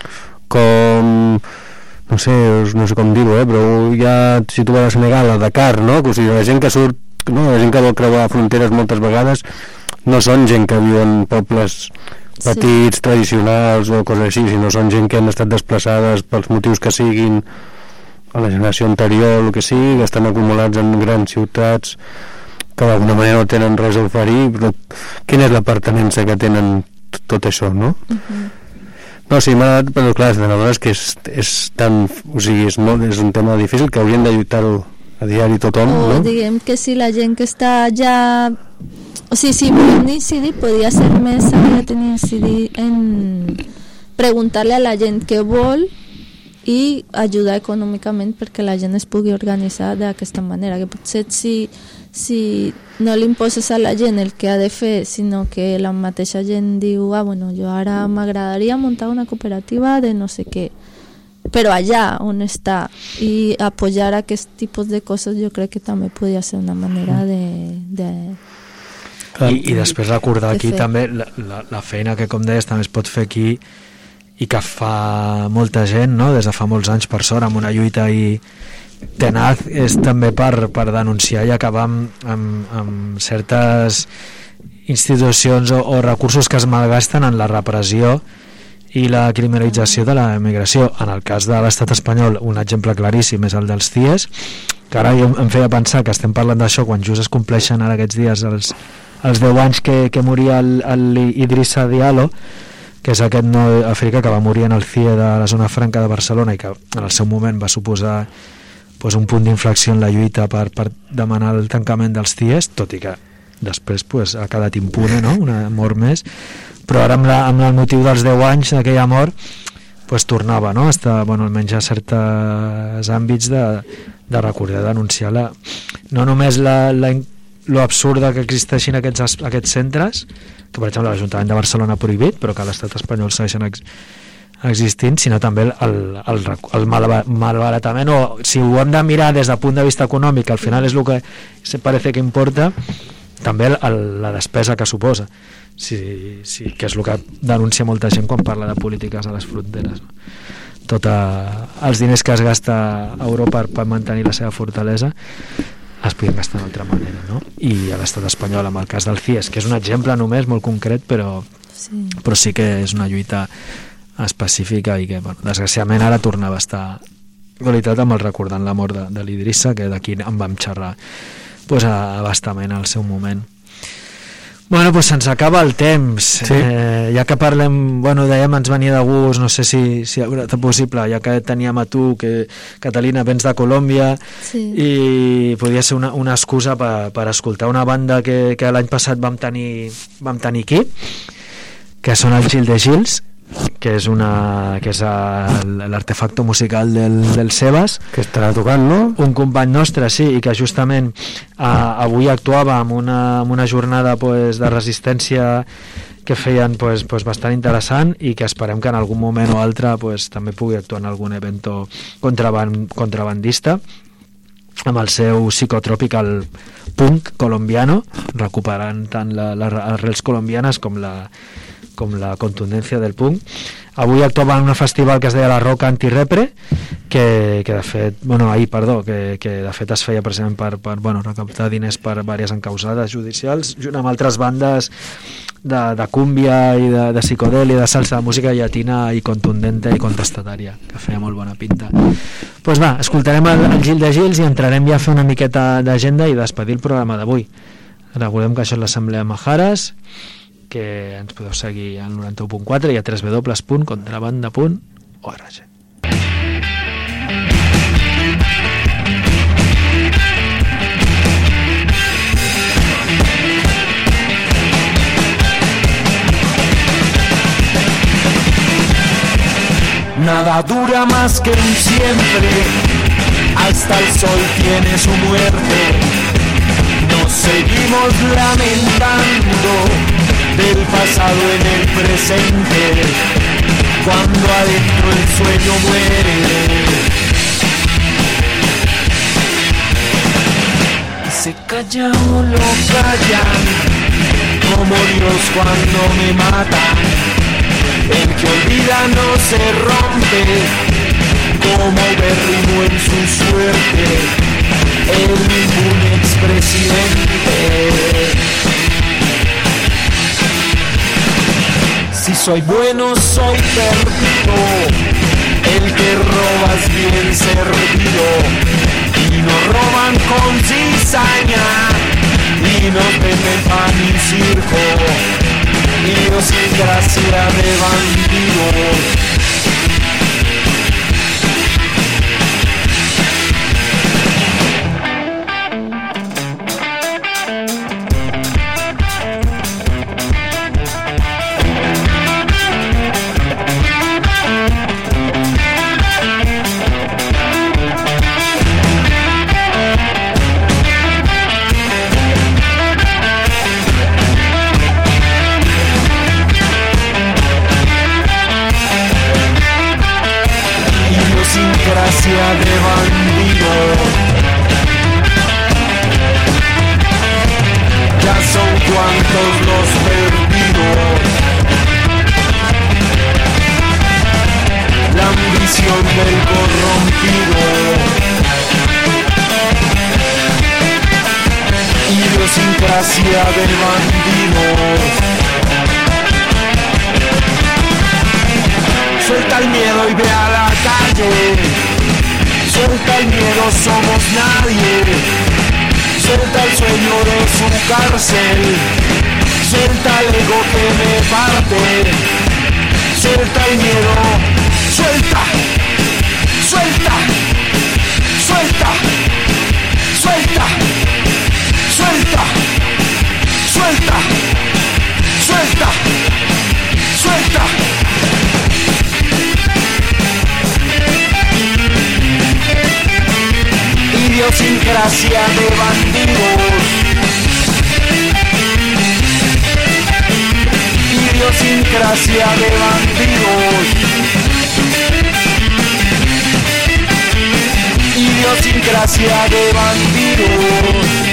com no sé, no sé com dir-ho, eh, però ja si tu vas a Senegal, a Dakar, no?, que, o sigui, la gent que surt, no, la gent que vol creuar fronteres moltes vegades no són gent que viu en pobles petits, sí. tradicionals o coses així, sinó són gent que han estat desplaçades pels motius que siguin a la generació anterior, el que sigui, que estan acumulats en grans ciutats que d'alguna manera no tenen res a oferir, però quina és la pertinença que tenen tot això, no? Uh-huh. No, sí, m'ha agradat, però clar, la veritat és que és, és tan, o sigui, és, molt, és un tema difícil que haurien de lluitar-ho a diari tothom, o, no? Diguem que si la gent que està allà, o sigui, si volem incidir, podria ser més, hauria de incidir en preguntar-li a la gent què vol i ajudar econòmicament perquè la gent es pugui organitzar d'aquesta manera, que potser si si no li imposes a la gent el que ha de fer, sinó que la mateixa gent diu, ah, bueno, jo ara m'agradaria muntar una cooperativa de no sé què, però allà on està, i apoyar aquest tipus de coses, jo crec que també podria ser una manera de... de I, i després recordar aquí fer. també la, la, la feina que, com deies, també es pot fer aquí i que fa molta gent, no?, des de fa molts anys, per sort, amb una lluita i tenaz, és també per, per denunciar i acabar amb, amb, amb certes institucions o, o recursos que es malgasten en la repressió i la criminalització de la immigració. En el cas de l'estat espanyol, un exemple claríssim és el dels C I E S, que ara jo em feia pensar que estem parlant d'això quan just es compleixen ara aquests dies els, els deu anys que, que moria el, el Idrissa Diallo, que és aquest no africà que va morir en el C I E de la zona franca de Barcelona i que en el seu moment va suposar pues, un punt d'inflexió en la lluita per, per demanar el tancament dels C I E S, tot i que després pues, ha quedat impune, no?, una mort més, però ara amb, la, amb el motiu dels deu anys d'aquella mort pues, tornava, no?, estar, bueno, almenys a certs àmbits de, de recordar, denunciar la, no només la, la, lo absurda que existeixin aquests, aquests centres, que per exemple l'Ajuntament de Barcelona ha prohibit, però que a l'estat espanyol segueixen ex, existint, sinó també el, el, el, el malbaratament, o si ho hem de mirar des del punt de vista econòmic, al final és el que se parece que importa, també el, el, la despesa que suposa, si, si, que és el que denuncia molta gent quan parla de polítiques a les fronteres, no? Tots els diners que es gasta a Europa per mantenir la seva fortalesa es podien gastar d'una altra manera, no? I a l'estat espanyol, amb el cas del C I E S, que és un exemple només molt concret, però sí, però sí que és una lluita específica i que, bueno, desgraciadament ara tornava a estar actualitat amb el recordant la mort de, de l'Idrissa, que d'aquí en vam xerrar pues, a, a bastament al seu moment. Bueno, pues se'ns acaba el temps. Sí. Eh, ja que parlem, bueno, dèiem, ens venia de gust, no sé si, si haurà estat possible, ja que teníem a tu, que Catalina, vens de Colòmbia, sí, i podia ser una, una excusa per, per escoltar una banda que, que l'any passat vam tenir, vam tenir aquí, que són el Gil de Gils, que és una que és l'artefacto musical del, del Sebas, que estarà tocant, no? Un company nostre, sí, i que justament a, avui actuava en una, en una jornada pues, de resistència que feien pues, pues, bastant interessant i que esperem que en algun moment o altre pues, també pugui actuar en algun evento contraband, contrabandista. amb el seu psicotropical punk colombiano, recuperant tant la, les arrels colombianes com la, com la contundència del punk. Avui actuava en un festival que es deia la Roca Antirepre, que, que de fet, bueno, ahir, perdó, que, que de fet es feia precisament per, per bueno, recaptar diners per diverses encausades judicials, junt amb altres bandes de, de cúmbia i de, de psicodèlia, de salsa, de música llatina i contundente i contestatària, que feia molt bona pinta. Doncs pues va, escoltarem el, el Gil de Gils i entrarem ja a fer una miqueta d'agenda i despedir el programa d'avui. Recordem que això és l'Assemblea Majares, que ens podeu seguir al noranta-u punt quatre i a w w w punt contrabanda punt org. Nada dura más que un siempre, hasta el sol tiene su muerte. Nos seguimos lamentando del pasado en el presente, cuando adentro el sueño muere. Y se calla o lo callan, como Dios cuando me matan. El que olvida no se rompe, como berrimo en su suerte, el ningún expresidente. Si soy bueno, soy perdido, el que roba es bien servido, y nos roban con cizaña, y nos venden pan y circo, idiosincrasia de bandidos. De bandido, ya son cuantos los perdidos, la ambición del corrompido, idiosincrasia del bandido. Suelta el miedo y ve a la calle, suelta el miedo, somos nadie, suelta el sueño de su cárcel, suelta el ego que me parte, suelta el miedo, suelta, suelta, suelta, suelta, suelta, suelta, suelta, suelta. Idiosincrasia de bandidos, idiosincrasia de bandidos, idiosincrasia de bandidos.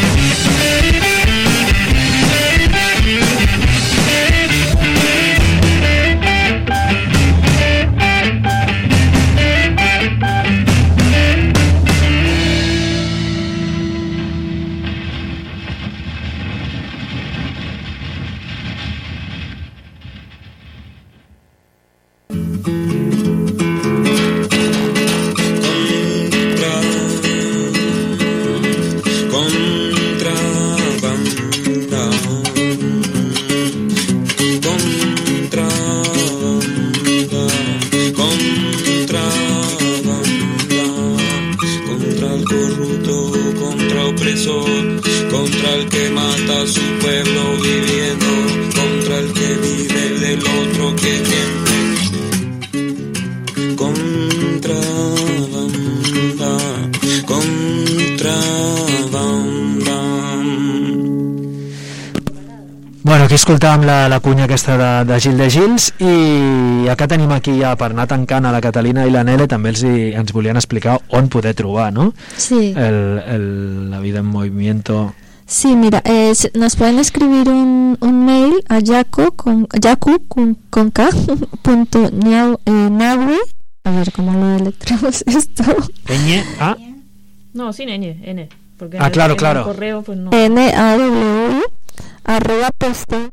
Contra el que mata a su pueblo viviendo, contra el que vive del otro que miente. Contrabanda, contrabanda. Bueno, aquí escoltàvem la, la cunya aquesta de, de Gil de Gils, i acá tenim aquí ja per anar tancant a la Catalina i la Nele, també els, hi, ens volien explicar on poder trobar, ¿no? Sí. El, el, la vida en movimiento. Sí, mira, eh, nos pueden escribir un, un mail a yaco con, yacu con, con k, punto niau, eh, naui, a ver cómo lo deletreamos esto. Ñ, A. No, sin ñ, n. Porque ah, en claro, el, claro. En el correo, pues no. N A W arroba postal.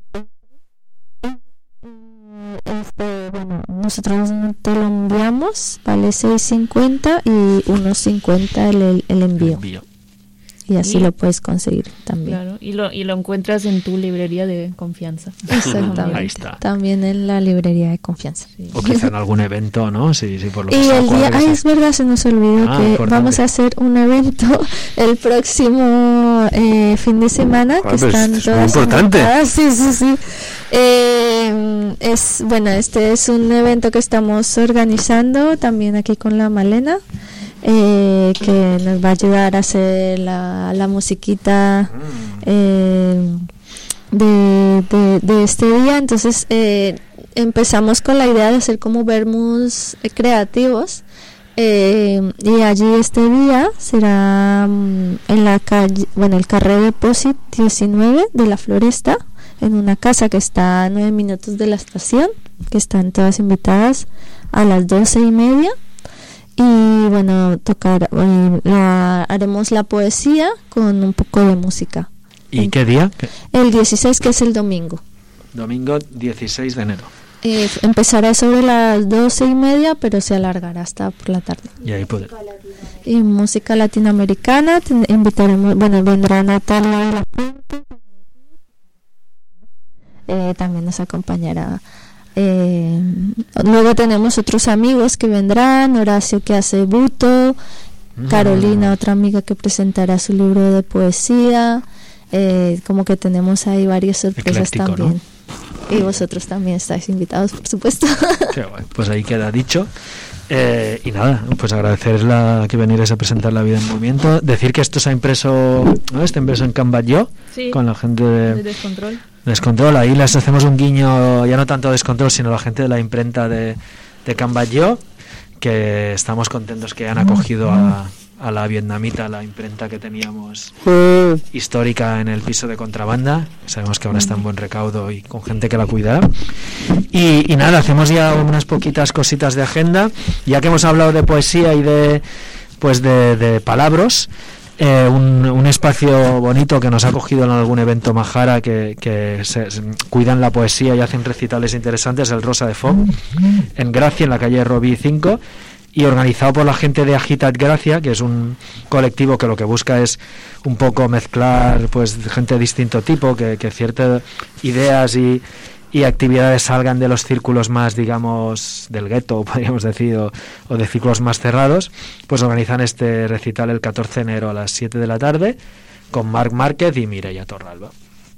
Este, bueno, nosotros te lo enviamos, vale seis cincuenta y uno cincuenta el, el, el envío. envío. Y así y, lo puedes conseguir también. Claro, y lo, y lo encuentras en tu librería de confianza. Exactamente. Ahí está. También en la librería de confianza. Sí. O quizá en algún evento, ¿no? Sí, sí, por lo y que el día, ay, es verdad, se nos olvidó ah, que importante. Vamos a hacer un evento el próximo eh, fin de semana. Ah, que pues están es todas muy importante. Invitadas. Sí, sí, sí. Eh, es, bueno, este es un evento que estamos organizando también aquí con la Malena. Eh, que nos va a ayudar a hacer la, la musiquita eh, de, de, de este día. Entonces eh, empezamos con la idea de hacer como vermos eh, creativos, eh, y allí este día será um, en la calle, bueno, el Carré Depósit diecinueve de la Floresta, en una casa que está a nueve minutos de la estación, que están todas invitadas a las doce y media. Y bueno, tocar, eh, la, haremos la poesía con un poco de música. ¿Y en, qué día? El dieciséis, que es el domingo. Domingo dieciséis de enero. Eh, empezará sobre las doce y media, pero se alargará hasta por la tarde. Y ahí puede. Y música latinoamericana, te invitaremos, bueno, vendrá Natalia de la Fuente. Eh, también nos acompañará. Eh, luego tenemos otros amigos que vendrán, Horacio que hace buto, mm. Carolina, otra amiga que presentará su libro de poesía, eh, como que tenemos ahí varias sorpresas Ecléctico, también, ¿no? Y vosotros también estáis invitados, por supuesto. Qué guay. Pues ahí queda dicho. Eh, y nada, pues agradecer la, que vinierais a presentar La Vida en Movimiento, decir que esto se ha impreso, ¿no? Está impreso en Can Batlló, sí, con la gente de, de Descontrol. Descontrol, ahí les hacemos un guiño, ya no tanto Descontrol, sino la gente de la imprenta de, de Can Batlló, que estamos contentos que hayan acogido a, a la vietnamita, la imprenta que teníamos histórica en el piso de Contrabanda. Sabemos que ahora está en buen recaudo y con gente que la cuidará. Y, y nada, hacemos ya unas poquitas cositas de agenda, ya que hemos hablado de poesía y de, pues de, de palabras. Eh, un, un espacio bonito que nos ha cogido en algún evento Majara, que, que se, se cuidan la poesía y hacen recitales interesantes, el Rosa de Foc, en Gracia, en la calle Robí cinco, y organizado por la gente de Agitat Gracia, que es un colectivo que lo que busca es un poco mezclar pues gente de distinto tipo, que, que ciertas ideas y y actividades salgan de los círculos más, digamos, del gueto, podríamos decir, o, o de círculos más cerrados. Pues organizan este recital el catorce de enero a las siete de la tarde con Marc Márquez y Mireia Torralba.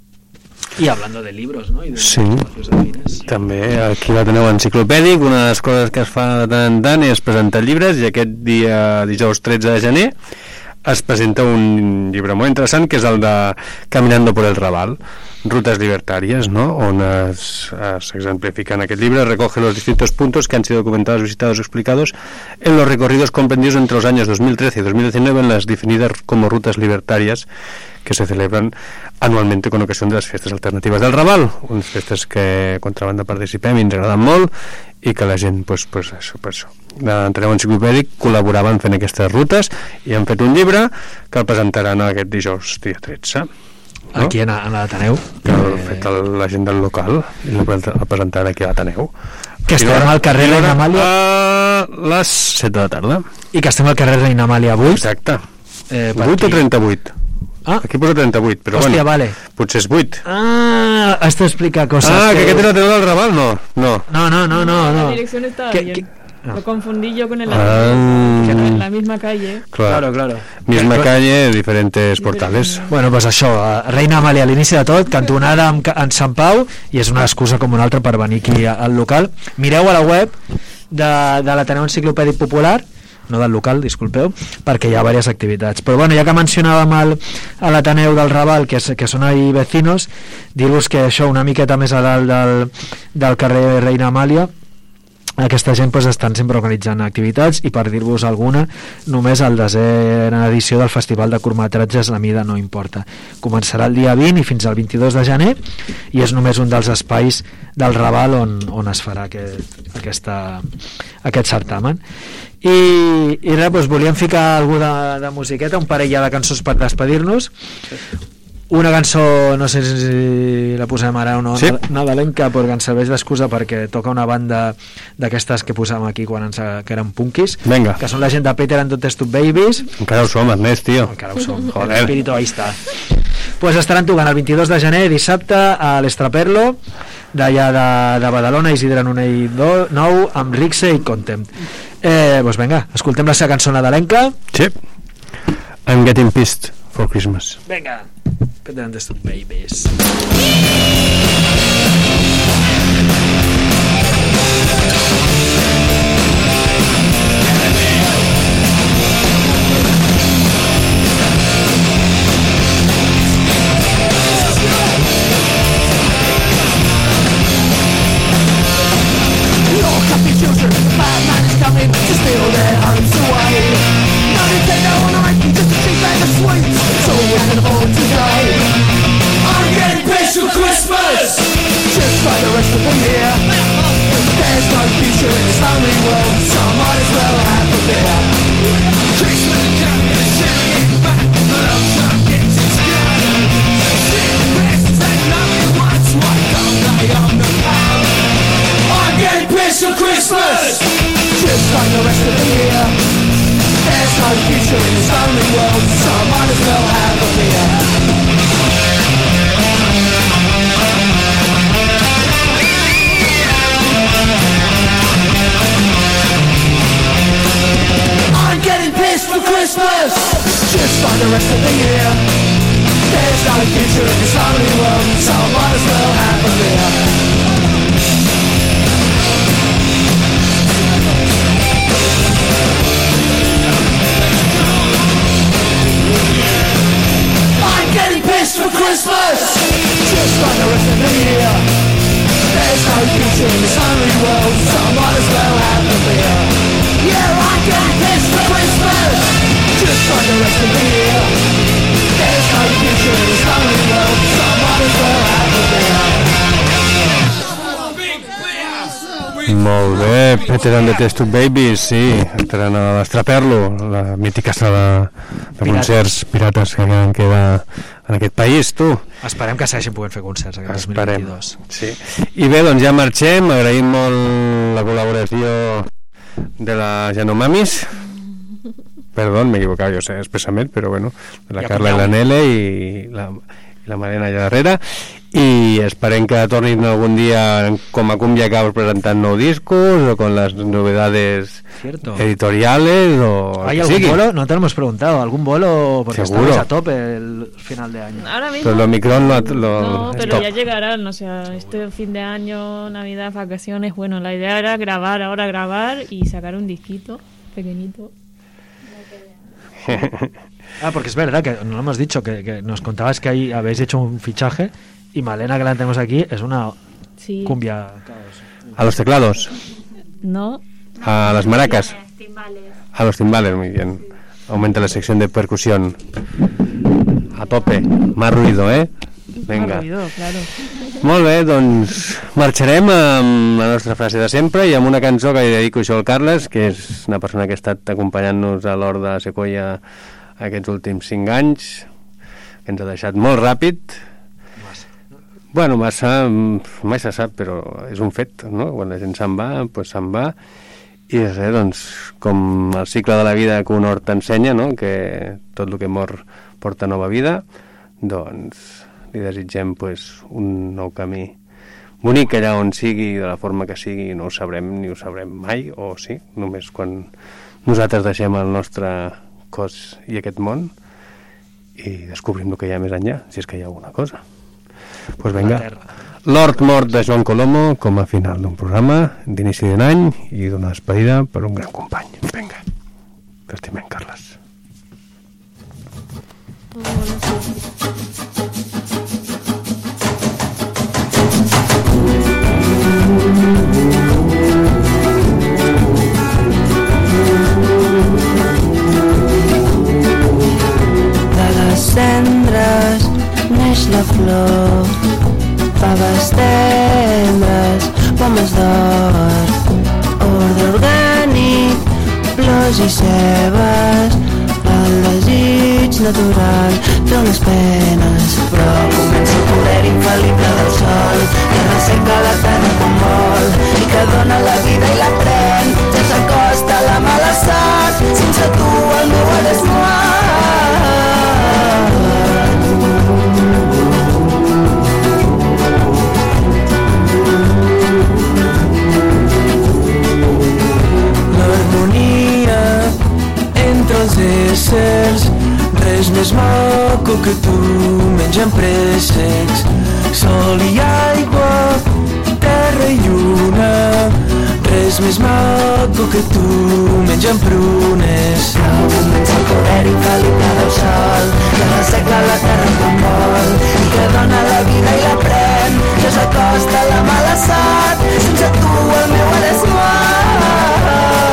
I hablando de libros, no? I de sí, també aquí la teniu enciclopèdic. Una de les coses que es fa de tant en tant és presentar llibres, i aquest dia, dijous tretze de gener, es presenta un llibre molt interessant, que és el de Caminando por el Raval, Rutas Libertarias, ¿no? On es, es exemplifica en aquest llibre, recoge los distintos puntos que han sido documentados, visitados y explicados en los recorridos comprendidos entre los años dos mil trece y dos mil diecinueve en las definidas como rutas libertarias que se celebran anualmente con ocasión de las fiestas alternativas del Raval, unes festes que Contrabanda participem i ens agraden molt, i que la gent, pues, pues això, pues això, d'Enteneu Enciclopèdic col·laboraven fent aquestes rutes, i han fet un llibre que el presentaran aquest dijous dia tretze. No? Aquí en, en l'Ateneu, que ha fet el, la gent del local i el presentarà aquí a l'Ateneu, que estem al carrer Reina Amàlia a les set de la tarda, i que estem al carrer Reina Amàlia vuit. Exacte, eh, vuit o trenta-vuit. Ah. Aquí posa trenta-vuit, però hòstia, bueno, vale. Potser és vuit. Ah, has d'explicar coses. Ah, que, que aquest era l'Ateneu del Raval, no. No, no, no, no, no, no. La dirección estaba ¿Qué, bien. qué? No. Lo confundí yo con el ah, que era en la misma calle. Claro, claro, claro. Misma calle, diferentes portales. Bueno, pues això, Reina Amàlia a l'inici de tot, cantonada amb, en Sant Pau, i és una excusa com una altra per venir aquí al local. Mireu a la web de, de l'Ateneu Enciclopèdic Popular, no del local, disculpeu, perquè hi ha diverses activitats. Però bueno, ja que mencionàvem el, a l'Ateneu del Raval, que, és, que són ahí vecinos, dir-vos que això una miqueta més a dalt del, del carrer Reina Amàlia, aquesta gent pues, estan sempre organitzant activitats, i per dir-vos alguna, només el desena edició del Festival de Curtmetratges La mida no importa. Començarà el dia vint i fins al vint-i-dos de gener, i és només un dels espais del Raval on, on es farà aquest, aquesta, aquest certamen. I, i res, doncs, volíem ficar alguna de, de musiqueta, un parell de cançons per despedir-nos. Una cançó, no sé si la posem ara o no, sí. nadalenca, perquè ens serveix d'excusa perquè toca una banda d'aquestes que posàvem aquí quan ens, que eren punkis. Venga. Que són la gent de Peter and the Test Tube Babies. Encara ho som, Ernest, tio. Encara ho som, joder. El espíritu ahí està. Pues estaran tocant el vint-i-dos de gener, dissabte, a l'Estraperlo, d'allà de, de Badalona, Isidre Nonell nou, amb Rixe i Contempt. Eh, pues venga, escoltem la seva cançó nadalenca. Sí. I'm getting pissed for Christmas. Venga. Peter and the Tube Babies. Molt bé, Peter and the Test Tube Babies, sí, entraran a l'Estraperlo, la mítica sala de concerts pirates que encara queda en aquest país, tu. Esperem que segueixin podent fer concerts aquest dos mil vint-i-dos. Sí. I bé, doncs ja marxem, agraïm molt la col·laboració de la Janomamis, perdó, m'he equivocat, jo sé, expressament, però bueno, de la ja Carla i la Nele i la, i la Marina allà darrere, i esperem que tornin algun dia com a Cumbia Caos presentant nou discos o con las novedades Cierto. editoriales o ¿Hay algún bolo? No te lo hemos preguntado. ¿Algún bolo? Porque Seguro. estamos a tope el final de año. Ahora mismo. Pero el Omicron lo, lo no, pero stop. ya llegarán, o sea, este fin de año, Navidad, vacaciones, bueno, la idea era grabar, ahora grabar y sacar un disquito pequeñito. Ah, porque es verdad que no lo hemos dicho, que, que nos contabas que ahí habéis hecho un fichaje y Malena, que la tenemos aquí, es una sí. cumbia. ¿A los teclados? No. ¿A las maracas? Timbales. A los timbales, muy bien. Aumenta la sección de percusión. A tope. Más ruido, eh? Vinga. Más ruido, claro. Molt bé, doncs marxarem amb la nostra frase de sempre i amb una cançó que li dedico això al Carles, que és una persona que ha estat acompanyant-nos a l'Hort de Sequoia aquests últims cinc anys, que ens ha deixat molt ràpid. Bueno, massa, mai se sap, però és un fet, no? Quan la gent se'n va, doncs se'n va. I res, doncs, com el cicle de la vida que un hort t'ensenya, no? Que tot el que mor porta nova vida, doncs li desitgem pues, un nou camí bonic allà on sigui, de la forma que sigui, no ho sabrem ni ho sabrem mai, o sí, només quan nosaltres deixem el nostre cos i aquest món i descobrim el que hi ha més enllà, si és que hi ha alguna cosa. Doncs pues vinga, l'Hort mort de Joan Colomo com a final d'un programa d'inici d'un any i d'una despedida per un gran company. Vinga. T'estimem, Carles. De les cendres neix la flor, faves tendres, pomes d'or, ordre orgànic, flors i cebes, el desig natural treu les penes, però comença el poder infal·lible del sol, que resseca la terra com vol i que dona la vida i la pren, ja s'acosta la mala sort, sense tu el meu ara és mort. L'harmonia entre els éssers, res més maco que tu, menjant préssecs, sol i aigua, terra i lluna, res més maco que tu, menjant prunes. Però comença el poder infal·lible del sol, que resseca la terra com vol i que dona la vida i la pren, ja s'acosta la mala sort, sense tu el meu ara és mort.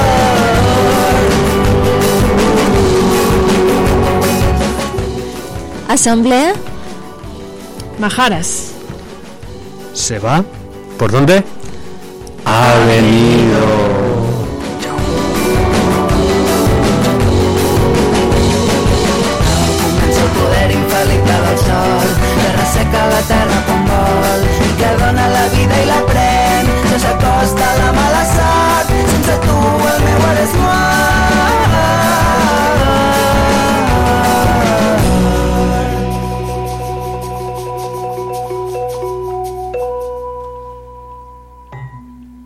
Asamblea. Majaras. ¿Se va? ¿Por dónde? Ha venido.